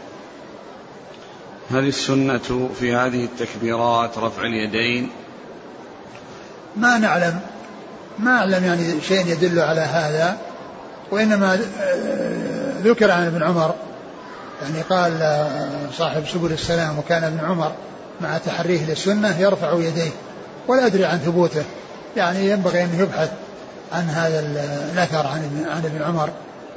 هل السنة في هذه التكبيرات رفع اليدين؟ ما أعلم يعني شيء يدل على هذا، وإنما ذكر عن ابن عمر، يعني قال صاحب سبل السلام وكان ابن عمر مع تحريه للسنة يرفع يديه، ولا أدري عن ثبوته، يعني ينبغي أن يبحث عن هذا الأثر عن ابن عمر.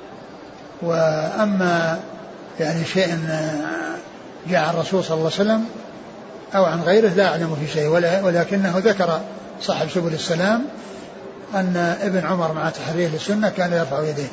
وأما يعني شيء جاء عن الرسول صلى الله عليه وسلم أو عن غيره لا أعلم في شيء، ولكنه ذكر صاحب سبل السلام أن ابن عمر مع تحريه للسنة كان يرفع يديه.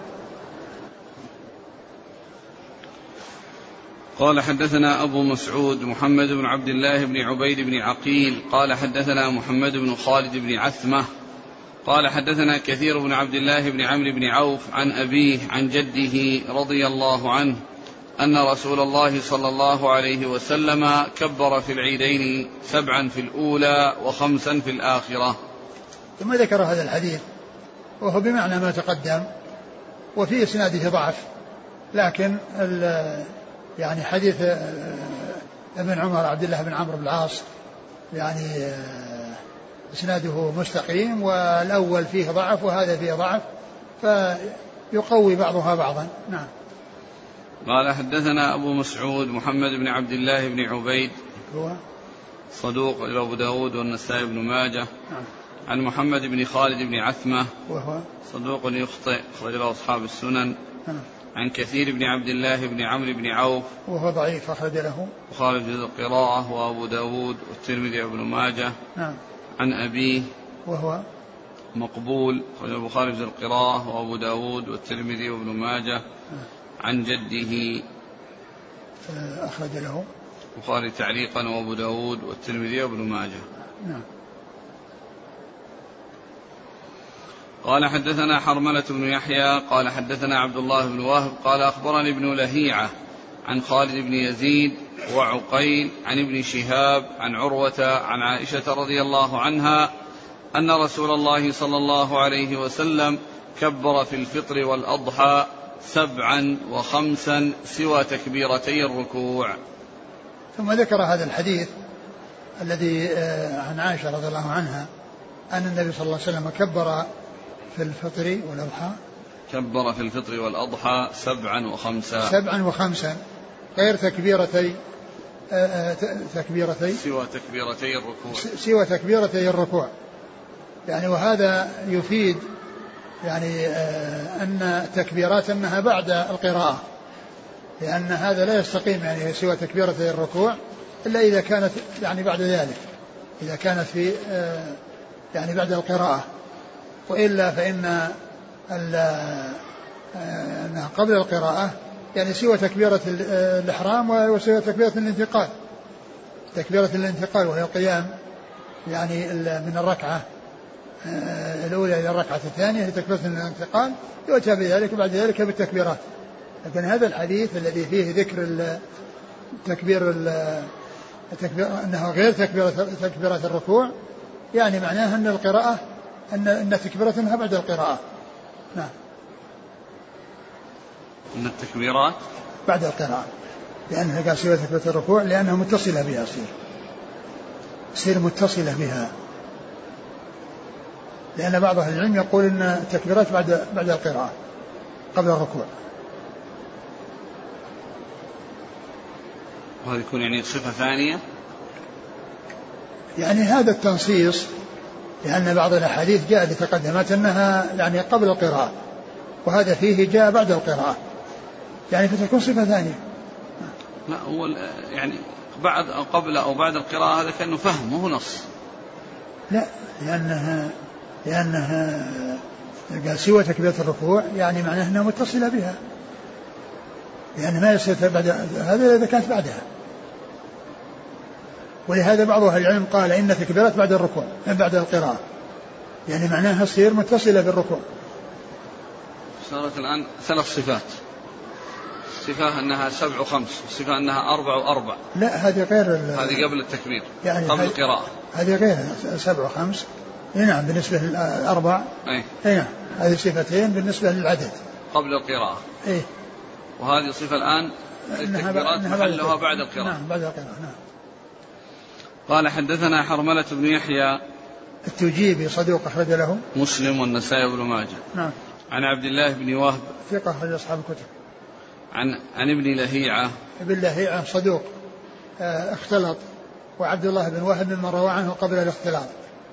قال حدثنا أبو مسعود محمد بن عبد الله بن عبيد بن عقيل قال حدثنا محمد بن خالد بن عثمة قال حدثنا كثير بن عبد الله بن عمرو بن عوف عن أبيه عن جده رضي الله عنه أن رسول الله صلى الله عليه وسلم كبر في العيدين 7 في الأولى و5 في الآخرة. ثم ذكر هذا الحديث وهو بمعنى ما تقدم، وفي إسناده ضعف، لكن يعني حديث ابن عمر عبد الله بن عمرو بن العاص يعني إسناده مستقيم، والأول فيه ضعف وهذا فيه ضعف، فيقوي بعضها بعضا. نعم. قال حدثنا أبو مسعود محمد بن عبد الله بن عبيد هو صدوق إلى أبو داود والنسائي بن ماجه. نعم. عن محمد بن خالد بن عثمة وهو صدوق يخطئ أخرج له أصحاب السنن. عن كثير بن عبد الله بن عمرو بن عوف وهو ضعيف أخرج له البخاري في القراءة وأبو داود والترمذي وابن ماجه. عن أبيه وهو مقبول أخرج البخاري في القراءة وأبو داود والترمذي وابن ماجه. عن جده أخرج له البخاري تعليقا وأبو داود والترمذي وابن ماجه. قال حدثنا حرملة بن يحيى قال حدثنا عبد الله بن وهب قال أخبرني ابن لهيعة عن خالد بن يزيد وعقيل عن ابن شهاب عن عروة عن عائشة رضي الله عنها أن رسول الله صلى الله عليه وسلم كبر في الفطر والأضحى 7 و5 سوى تكبيرتي الركوع. ثم ذكر هذا الحديث الذي عن عائشة رضي الله عنها أن النبي صلى الله عليه وسلم كبر في الفطر والأضحى كبر في الفطر والأضحى 7 و5 غير تكبيرتي سوى تكبيرتي الركوع يعني وهذا يفيد يعني أن تكبيرات أنها بعد القراءة لأن هذا لا يستقيم يعني سوى تكبيرتي الركوع إلا إذا كانت يعني بعد ذلك إذا كانت في يعني بعد القراءة وإلا فإن أنها قبل القراءة يعني سوى تكبيرة الإحرام وسوى تكبيرة الانتقال وهي القيام يعني من الركعة الأولى إلى الركعة الثانية هي تكبيرة الانتقال يؤتى بذلك وبعد ذلك بالتكبيرات. لكن هذا الحديث الذي فيه ذكر التكبير أنها غير تكبيرة الركوع يعني معناها أن القراءة أن تكبيرتها بعد القراءة. نعم أن التكبيرات بعد القراءة لأنها قال سوى تكبيرة الركوع لأنها متصلة بها تصير متصلة بها لأن بعض أهل العلم يقول أن التكبيرات بعد القراءة قبل الركوع. وهذا يكون يعني صفة ثانية يعني هذا التنصيص لأن بعض الأحاديث جاء لتقدمت أنها يعني قبل القراءة وهذا فيه جاء بعد القراءة يعني فتكون صفة ثانية. لا هو يعني بعد أو قبل أو بعد القراءة هذا كأنه فهم مو نص. لا لأنها قال سوى تكبيرة الركوع يعني معناه أنها متصلة بها يعني ما يصير بعد هذا إذا كانت بعدها. ولهذا بعض أهل العلم قال إن تكبيرات بعد الركوع بعد القراءة يعني معناها تصير متصلة بالركوع. صارت الآن 3 صفات صفة أنها 7 و5 صفة أنها 4 و4. لا هذه غير هذه قبل التكبير يعني قبل القراءة هذه غير 7 و5 نعم بالنسبة للأربع نعم هذه صفتين بالنسبة للعدد قبل القراءة وهذه صفة الآن التكبيرات محلها بعد القراءة. نعم بعد القراءة. نعم. قال حدثنا حرملة بن يحيى التجيبي صدوق أخرج له مسلم والنسائي وابن ماجه. نعم. عن عبد الله بن وهب ثقة أخرج أصحاب الكتب. عن ابن لهيعة ابن لهيعة صدوق اختلط وعبد الله بن وهب ممن روى عنه قبل الاختلاط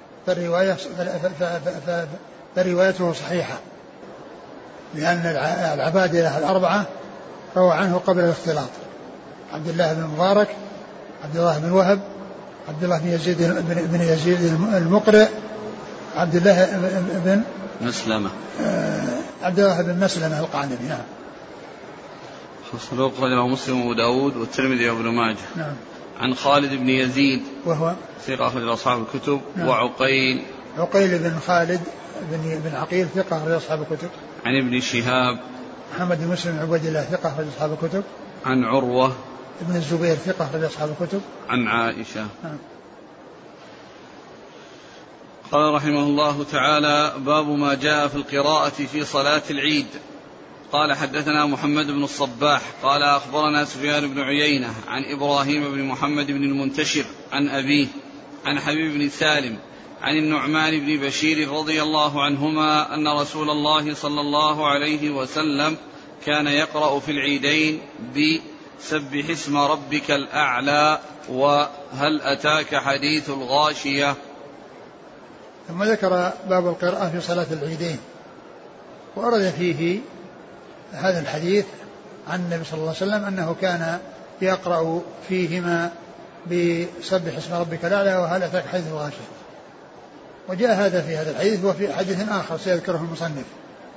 فروايته صحيحة لأن العبادلة الأربعة روى عنه قبل الاختلاط عبد الله بن مبارك عبد الله بن وهب عبد الله بن يزيد المقرئ عبد الله بن مسلمة عبد الله بن مسلمة القعنبي. نعم. صدوق رجله مسلم وابو داود والترمذي وابن ماجه. نعم. عن خالد بن يزيد وهو ثقة أخرج أصحاب الكتب. نعم. وعقيل بن خالد بن عقيل ثقة أخرج أصحاب الكتب. عن ابن شهاب محمد بن مسلم عبد الله ثقة أخرج أصحاب الكتب. عن عروة ابن الزبير ثقة أخرج أصحاب الكتب. عن عائشة. نعم. قال رحمه الله تعالى باب ما جاء في القراءة في صلاة العيد. قال حدثنا محمد بن الصباح قال أخبرنا سفيان بن عيينة عن إبراهيم بن محمد بن المنتشر عن أبيه عن حبيب بن سالم عن النعمان بن بشير رضي الله عنهما أن رسول الله صلى الله عليه وسلم كان يقرأ في العيدين بسبح اسم ربك الأعلى، وهل أتاك حديث الغاشية. ثم ذكر هذا الحديث الذي فيه ذكر التكبيرات بعد القراءة يعني معناها أن التكبيرات بعد القراءة. لأن بعض أهل العلم يقول أن التكبيرات بعد القراءة يعني معناها تصير متصلة بها يعني معناها أن التكبيرات ثم ذكر باب القراءة في صلاة العيدين، وأرد فيه هذا الحديث عن النبي صلى الله عليه وسلم أنه كان يقرأ فيهما بسبح اسم ربك الأعلى وهل أتاك حديث الغاشية. وجاء هذا في هذا الحديث وفي حديث آخر سيذكره المصنف.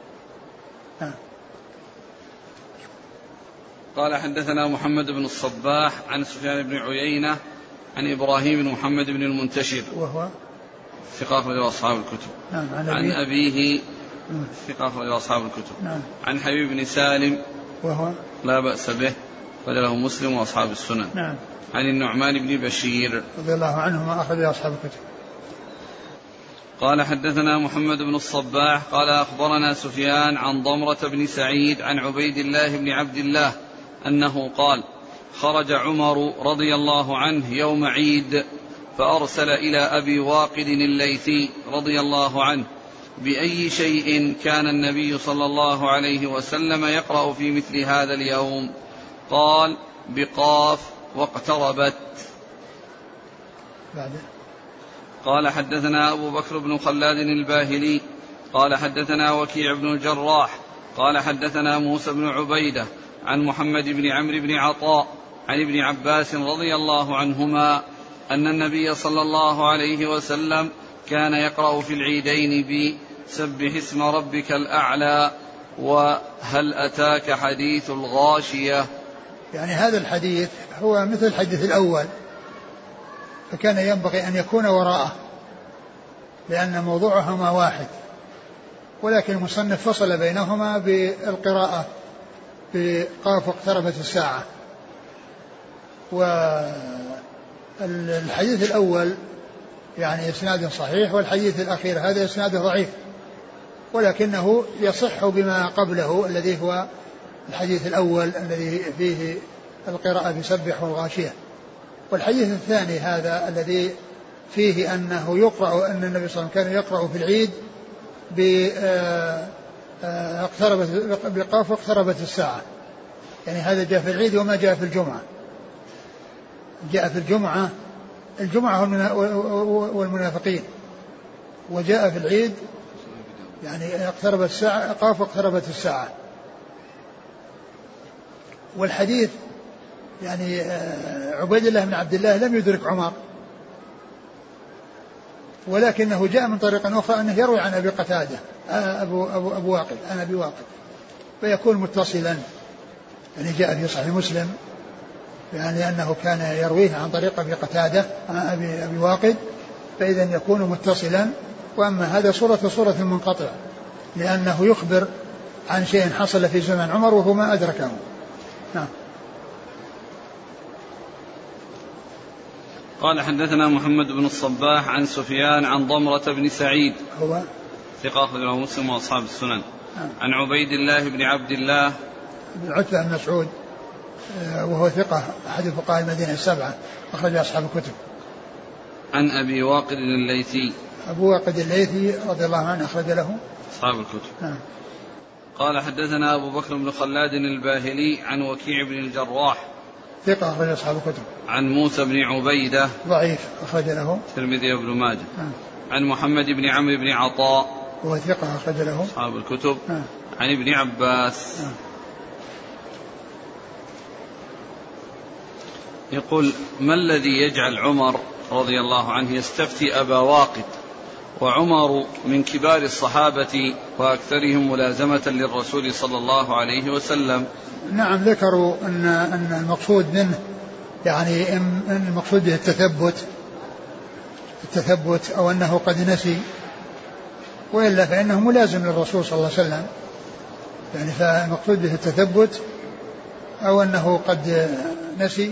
قال حدثنا محمد بن الصباح عن سفيان بن عيينة عن إبراهيم بن محمد بن المنتشر وهو ثقة أخرج أصحاب الكتب. عن أبيه ثقة أخرج أصحاب الكتب. عن حبيب بن سالم وهو لا بأس به فله مسلم وأصحاب السنن. عن النعمان بن بشير رضي الله عنهما أخرج أصحاب الكتب. قال حدثنا محمد بن الصباح قال أخبرنا سفيان عن ضمرة بن سعيد عن عبيد الله بن عبد الله أنه قال خرج عمر رضي الله عنه يوم عيد فأرسل إلى أبي واقد الليثي رضي الله عنه بأي شيء كان النبي صلى الله عليه وسلم يقرأ في مثل هذا اليوم؟ قال بقاف واقتربت. قال حدثنا أبو بكر بن خلاد الباهلي قال حدثنا وكيع بن الجراح قال حدثنا موسى بن عبيدة عن محمد بن عمرو بن عطاء عن ابن عباس رضي الله عنهما أن النبي صلى الله عليه وسلم كان يقرأ في العيدين بسبح اسم ربك الأعلى وهل أتاك حديث الغاشية. يعني هذا الحديث هو مثل الحديث الأول، فكان ينبغي أن يكون وراءه لأن موضوعهما واحد، ولكن المصنف فصل بينهما بالقراءة بقاف اقتربت الساعة. والحديث الأول يعني إسناد صحيح، والحديث الأخير هذا إسناد ضعيف، ولكنه يصح بما قبله الذي هو الحديث الأول الذي فيه القراءة بسبح والغاشية. والحديث الثاني هذا الذي فيه أنه يقرأ أن النبي صلى الله عليه وسلم كان يقرأ في العيد بقاف اقتربت الساعة، يعني هذا جاء في العيد وما جاء في الجمعة. جاء في الجمعة والمنافقين، وجاء في العيد يعني اقتربت الساعة قاف اقتربت الساعة. والحديث يعني عبيد الله بن عبد الله لم يدرك عمر، ولكنه جاء من طريق أخرى أنه يروي عن أبي قتادة أبو واقد عن أبي واقد، فيكون متصلا، يعني جاء في صحيح مسلم يعني أنه كان يرويه عن طريق أبي قتادة أبي واقد، فإذا يكون متصلا. وأما هذا صورة منقطع، لأنه يخبر عن شيء حصل في زمن عمر وهو ما أدركه. نعم. قال حدثنا محمد بن الصباح عن سفيان عن ضمرة بن سعيد هو ثقة أخرجه مسلم وأصحاب السنن. عن عبيد الله بن عبد الله بن عتبة بن مسعود وهو ثقة أحد فقهاء المدينة السبعة أخرج أصحاب الكتب. عن أبي واقد الليثي أبو واقد الليثي رضي الله عنه أخرج له أصحاب الكتب. قال حدثنا أبو بكر بن خلاد الباهلي عن وكيع بن الجراح ثقة أخرج أصحاب الكتب. عن موسى بن عبيدة ضعيف أخرج له الترمذي وابن ماجه. عن محمد بن عمرو بن عطاء وهو ثقة أخرج له أصحاب الكتب. عن ابن عباس يقول ما الذي يجعل عمر رضي الله عنه يستفتي أبا واقد وعمر من كبار الصحابة وأكثرهم ملازمة للرسول صلى الله عليه وسلم؟ نعم، ذكروا أن المقصود منه يعني أن المقصود به التثبت أو أنه قد نسي، وإلا فإنه ملازم للرسول صلى الله عليه وسلم، يعني فالمقصود به التثبت أو أنه قد نسي.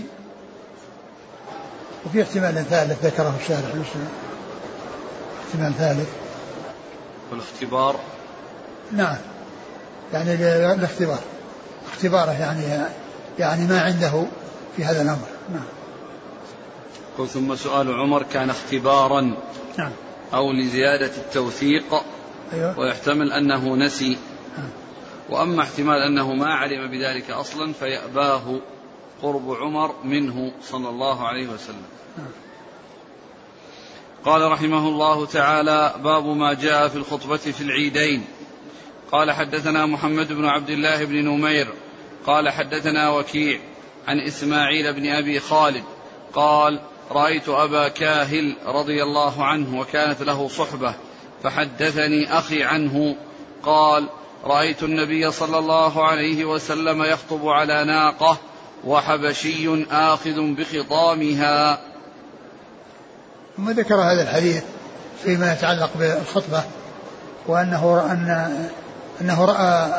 وفي احتمال ثالث ذكره الشارح المسلم، احتمال ثالث والاختبار. نعم، يعني الاختبار اختباره يعني ما عنده في هذا الأمر. نعم. ثم سؤال عمر كان اختبارا نعم أو لزيادة التوثيق. أيوة. ويحتمل أنه نسي. وأما احتمال أنه ما علم بذلك أصلا فيأباه قرب عمر منه صلى الله عليه وسلم. قال رحمه الله تعالى: باب ما جاء في الخطبة في العيدين. قال حدثنا محمد بن عبد الله بن نمير قال حدثنا وكيع عن إسماعيل بن أبي خالد قال: رأيت أبا كاهل رضي الله عنه وكانت له صحبة فحدثني أخي عنه قال: رأيت النبي صلى الله عليه وسلم يخطب على ناقة وحبشي آخذ بخطامها. ثم ذكر هذا الحديث فيما يتعلق بالخطبة، وأنه رأى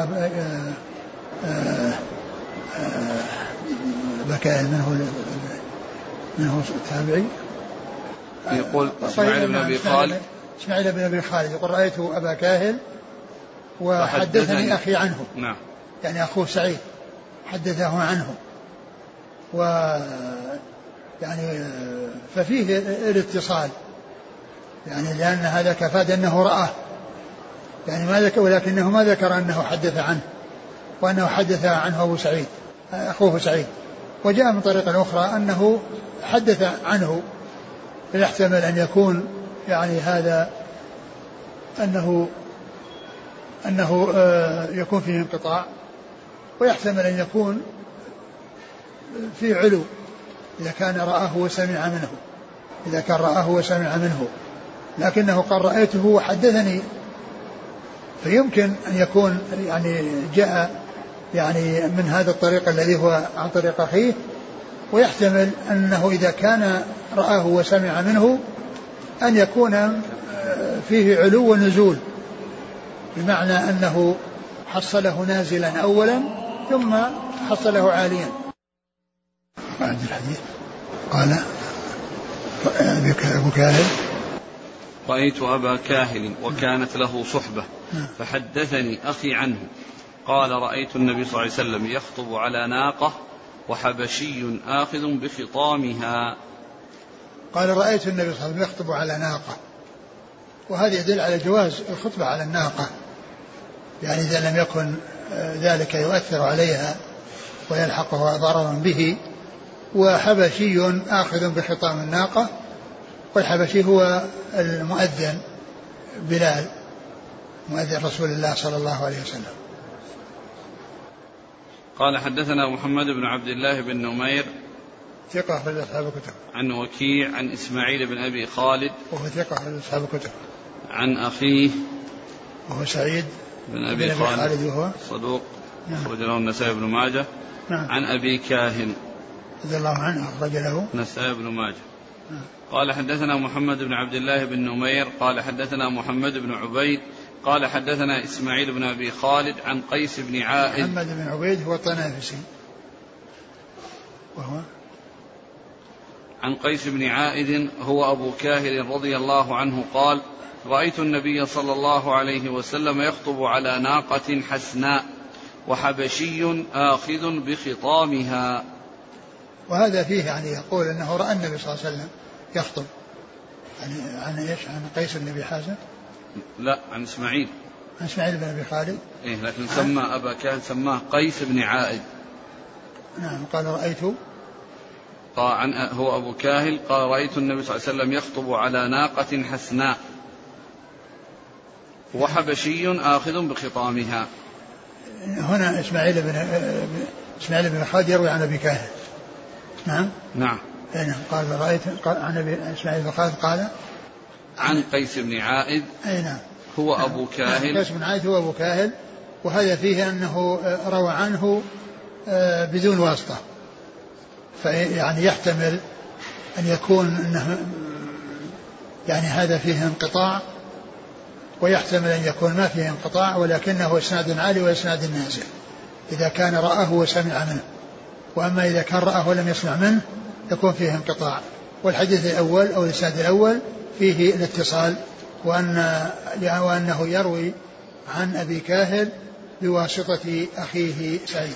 أبا كاهل. من هو التابعي؟ يقول إسماعيل بن أبي خالد. إسماعيل بن أبي خالد يقول: رأيت أبا كاهل وحدثني أخي عنه. نعم. يعني أخوه سعيد حدثه عنه، يعني ففيه الاتصال، يعني لأن هذا كفاد أنه رآه، يعني ما ذكر، ولكنه ما ذكر أنه حدث عنه، وأنه حدث عنه أبو سعيد أخوه سعيد. وجاء من طريقة أخرى أنه حدث عنه، فيحتمل أن يكون يعني هذا أنه يكون فيه انقطاع، ويحتمل أن يكون فيه علو إذا كان رآه وسمع منه، إذا كان رآه وسمع منه، لكنه قال: رأيته وحدثني، فيمكن أن يكون يعني جاء يعني من هذا الطريق الذي هو عن طريق أخيه، ويحتمل أنه إذا كان رآه وسمع منه أن يكون فيه علو ونزول، بمعنى أنه حصله نازلا أولا ثم حصله عاليا. بعد الحديث قال: أبو كاهل: رأيت أبا كاهل وكانت له صحبة فحدثني أخي عنه قال: رأيت النبي صلى الله عليه وسلم يخطب على ناقة وحبشي آخذ بخطامها. قال: رأيت النبي صلى الله عليه وسلم يخطب على ناقة، وهذا يدل على جواز الخطبة على الناقة، يعني إذا لم يكن ذلك يؤثر عليها ويلحقها ضررا به. وحبشي آخذ بخطام الناقة، والحبشي هو المؤذن بلال مؤذن رسول الله صلى الله عليه وسلم. قال حدثنا محمد بن عبد الله بن نمير ثقة أخرج أصحاب الكتب. عن وكيع عن إسماعيل بن أبي خالد وهو ثقة أخرج أصحاب الكتب. عن أخيه وهو سعيد بن أبي خالد وهو صدوق أخرج له النسائي بن ماجه. نعم. عن أبي كاهل رضي الله عنه أخرج له النسائي بن ماجه. قال حدثنا محمد بن عبد الله بن نمير قال حدثنا محمد بن عبيد قال حدثنا إسماعيل بن أبي خالد عن قيس بن عائد. محمد بن عبيد هو الطنافسي، وهو عن قيس بن عائد هو أبو كاهل رضي الله عنه قال: رأيت النبي صلى الله عليه وسلم يخطب على ناقة حسناء وحبشي آخذ بخطامها. وهذا فيه يعني يقول أنه رأى النبي صلى الله عليه وسلم يخطب. يعني عن إيش؟ عن قيس بن أبي حازم؟ لا، عن إسماعيل. عن إسماعيل بن أبي خالد. إيه، لكن سمى أبا كاهل سماه قيس بن عائد. نعم. قال: رأيت هو أبو كاهل قال: رأيت النبي صلى الله عليه وسلم يخطب على ناقة حسناء وحبشي آخذ بخطامها. هنا إسماعيل بن خالد يروي عن أبي كاهل. نعم. نعم. قال: رأيت عن أبي إسماعيل بن خالد قال عن قيس بن عائد. أي نعم. هو أبو كاهل. قيس بن عائد هو أبو كاهل، وهذا فيه أنه روى عنه بدون واسطة، فيعني يحتمل أن يكون أنه يعني هذا فيه انقطاع، ويحتمل أن يكون ما فيه انقطاع ولكنه إسناد عالي وإسناد نازل إذا كان رآه وسمع منه. وأما إذا كان رآه ولم يسمع منه يكون فيه انقطاع. والحديث الأول أو الإسناد الأول فيه الاتصال، وأنه يروي عن أبي كاهل بواسطة أخيه سعيد.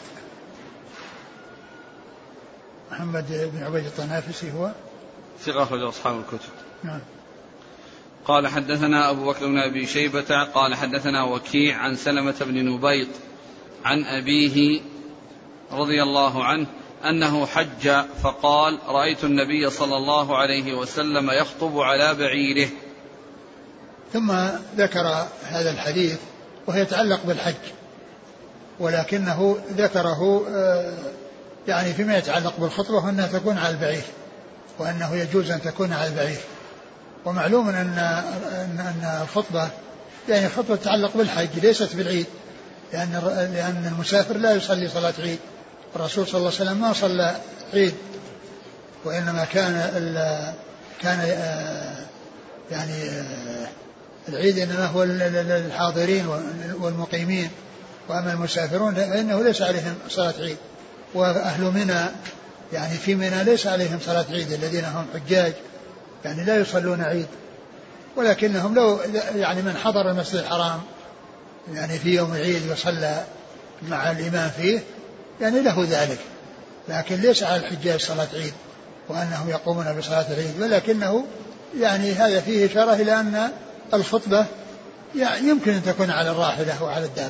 محمد بن عبيد الطنافسي هو ثقة أخرج أصحاب الكتب. نعم. قال حدثنا أبو بكر بن أبي شيبة قال حدثنا وكيع عن سلمة بن نبيط عن أبيه رضي الله عنه أنه حج فقال رأيت النبي صلى الله عليه وسلم يخطب على بعيره. ثم ذكر هذا الحديث وهو يتعلق بالحج، ولكنه ذكره يعني فيما يتعلق بالخطبة أنها تكون على البعير، وأنه يجوز أن تكون على البعير. ومعلوم أن الخطبة يعني خطبة تتعلق بالحج ليست بالعيد، لأن المسافر لا يصلي صلاة عيد. الرسول صلى الله عليه وسلم ما صلى عيد، وإنما كان يعني العيد إنما هو للحاضرين والمقيمين، وأما المسافرون فإنه ليس عليهم صلاة عيد. وأهل منى يعني في منى ليس عليهم صلاة عيد، الذين هم حجاج يعني لا يصلون عيد، ولكنهم لو يعني من حضر المسجد الحرام يعني في يوم العيد وصلى مع الإمام فيه يعني له ذلك، لكن ليس على الحجاج صلاة عيد وأنهم يقومون بصلاة العيد، ولكنه يعني هذا فيه إشارة إلى أن الخطبة يعني يمكن أن تكون على الراحلة وعلى الدابة.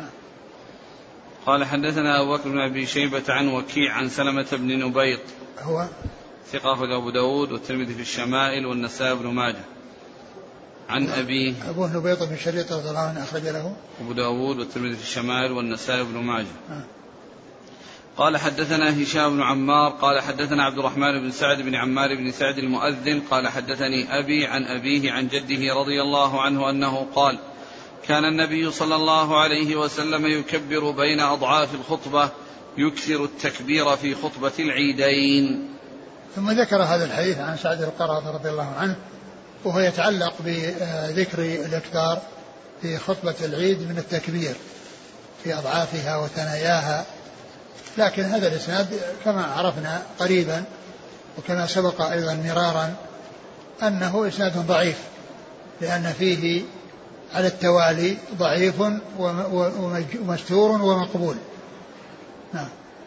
قال حدثنا أبو بكر بن أبي شيبة عن وكيع عن سلمة بن نبيط هو ثقة أخرجه أبو داود والترمذي في الشمائل والنسائي بن ماجه عن أبيه أبو نبيط بن شريط رضي الله عنه أخرج له أبو داود والترمذي في الشمائل والنسائي بن ماجه. قال حدثنا هشام بن عمار قال حدثنا عبد الرحمن بن سعد بن عمار بن سعد المؤذن قال حدثني أبي عن أبيه عن جده رضي الله عنه أنه قال كان النبي صلى الله عليه وسلم يكبر بين أضعاف الخطبة يكثر التكبير في خطبة العيدين. ثم ذكر هذا الحديث عن سعد القراظ رضي الله عنه، وهو يتعلق بذكر الإكثار في خطبة العيد من التكبير في أضعافها وثناياها، لكن هذا الإسناد كما عرفنا قريبا وكما سبق أيضا مرارا أنه إسناد ضعيف، لأن فيه على التوالي ضعيف ومستور ومقبول. نعم.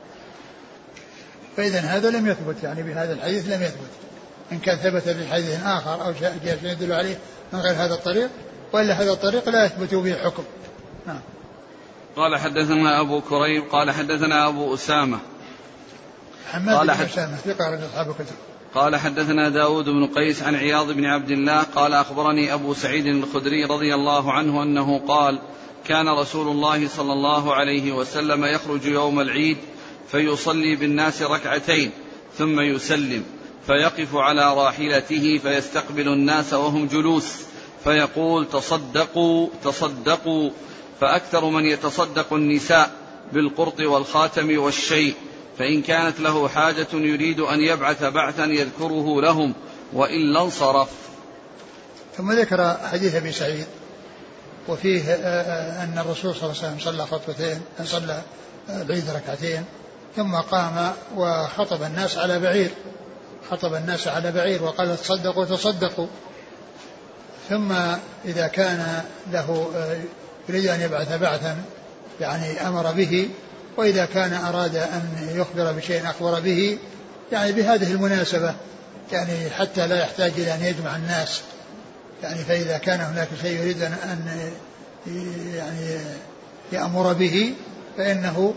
فإذا هذا لم يثبت، يعني بهذا الحديث لم يثبت، إن كان ثبت بحديث آخر أو جاء يدل عليه من غير هذا الطريق، وإلا هذا الطريق لا يثبت به حكم. نعم. قال حدثنا أبو كريب قال حدثنا أبو أسامة حماد بن أسامة ثقة من أصحاب الكتب. قال حدثنا داود بن قيس عن عياض بن عبد الله قال أخبرني أبو سعيد الخدري رضي الله عنه أنه قال كان رسول الله صلى الله عليه وسلم يخرج يوم العيد فيصلي بالناس ركعتين ثم يسلم فيقف على راحلته فيستقبل الناس وهم جلوس فيقول تصدقوا تصدقوا، فأكثر من يتصدق النساء بالقرط والخاتم والشيء، فإن كانت له حاجة يريد أن يبعث بعثا يذكره لهم وإلا انصرف. ثم ذكر حديث أبي سعيد وفيه أن الرسول صلى الله عليه وسلم صلى خطبتين، صلى العيد ركعتين ثم قام وخطب الناس على بعير، خطب الناس على بعير وقال تصدقوا تصدقوا. ثم إذا كان له يريد أن يبعث بعثا يعني أمر به، وإذا كان أراد أن يخبر بشيء أخبر به، يعني بهذه المناسبة، يعني حتى لا يحتاج إلى أن يجمع الناس، يعني فإذا كان هناك شيء يريد أن يعني يأمر به فإنه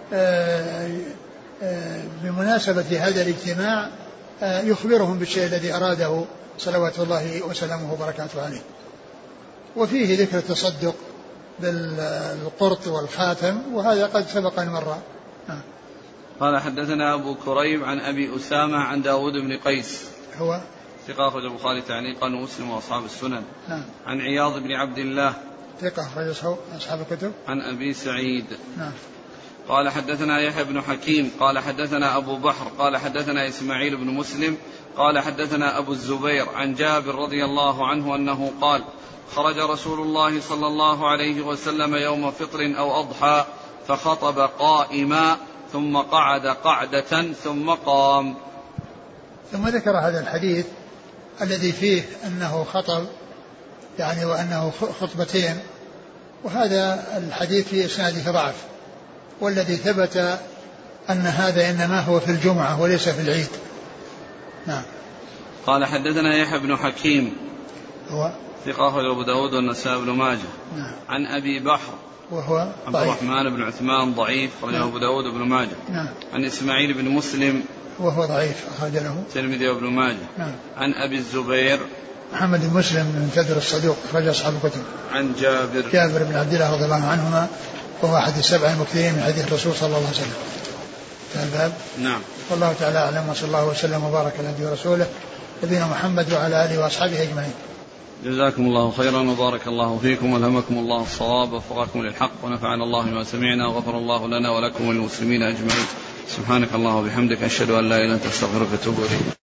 بمناسبة هذا الاجتماع يخبرهم بالشيء الذي أراده صلوات الله وسلامه وبركاته عليه. وفيه ذكر التصدق بالقرط والخاتم، وهذا قد سبق مرة. قال حدثنا أبو كريب عن أبي أسامة عن داود بن قيس هو ثقة أخرج البخاري تعليقا ومسلم وأصحاب السنن. عن عياض بن عبد الله ثقة أخرج أصحاب الكتب. عن أبي سعيد. قال حدثنا يحيى بن حكيم قال حدثنا أبو بحر قال حدثنا إسماعيل بن مسلم قال حدثنا أبو الزبير عن جابر رضي الله عنه أنه قال خرج رسول الله صلى الله عليه وسلم يوم فطر أو أضحى فخطب قائما ثم قعد قعدة ثم قام. ثم ذكر هذا الحديث الذي فيه أنه خطب يعني وأنه خطبتين، وهذا الحديث في إسناده ضعف، والذي ثبت أن هذا إنما هو في الجمعة وليس في العيد. نعم. قال حدثنا يحيى بن حكيم هو ثقة أخرج أبو داود والنسائي بن ماجه. عن أبي بحر وهو عبد الرحمن بن عثمان ضعيف أخرجه أبو داود وابن ماجه. نعم. عن إسماعيل بن مسلم وهو ضعيف أخرج له الترمذي وابن ماجه. نعم. عن أبي الزبير محمد بن مسلم بن كدر الصدوق أخرج أصحاب الكتب. عن جابر بن عبد الله رضي الله عنهما وهو أحد السبع المكثرين من حديث الرسول صلى الله عليه وسلم. الباب. نعم. والله تعالى أعلم وصلى الله وسلم وبارك على نبينا ورسوله نبينا محمد وعلى آله وأصحابه أجمعين. جزاكم الله خيرا وبارك الله فيكم والهمكم الله الصواب ووفقكم للحق ونفعنا الله بما سمعنا وغفر الله لنا ولكم وللمسلمين أجمعين. سبحانك اللهم وبحمدك أشهد أن لا إله إلا أنت أستغفرك وأتوب إليك.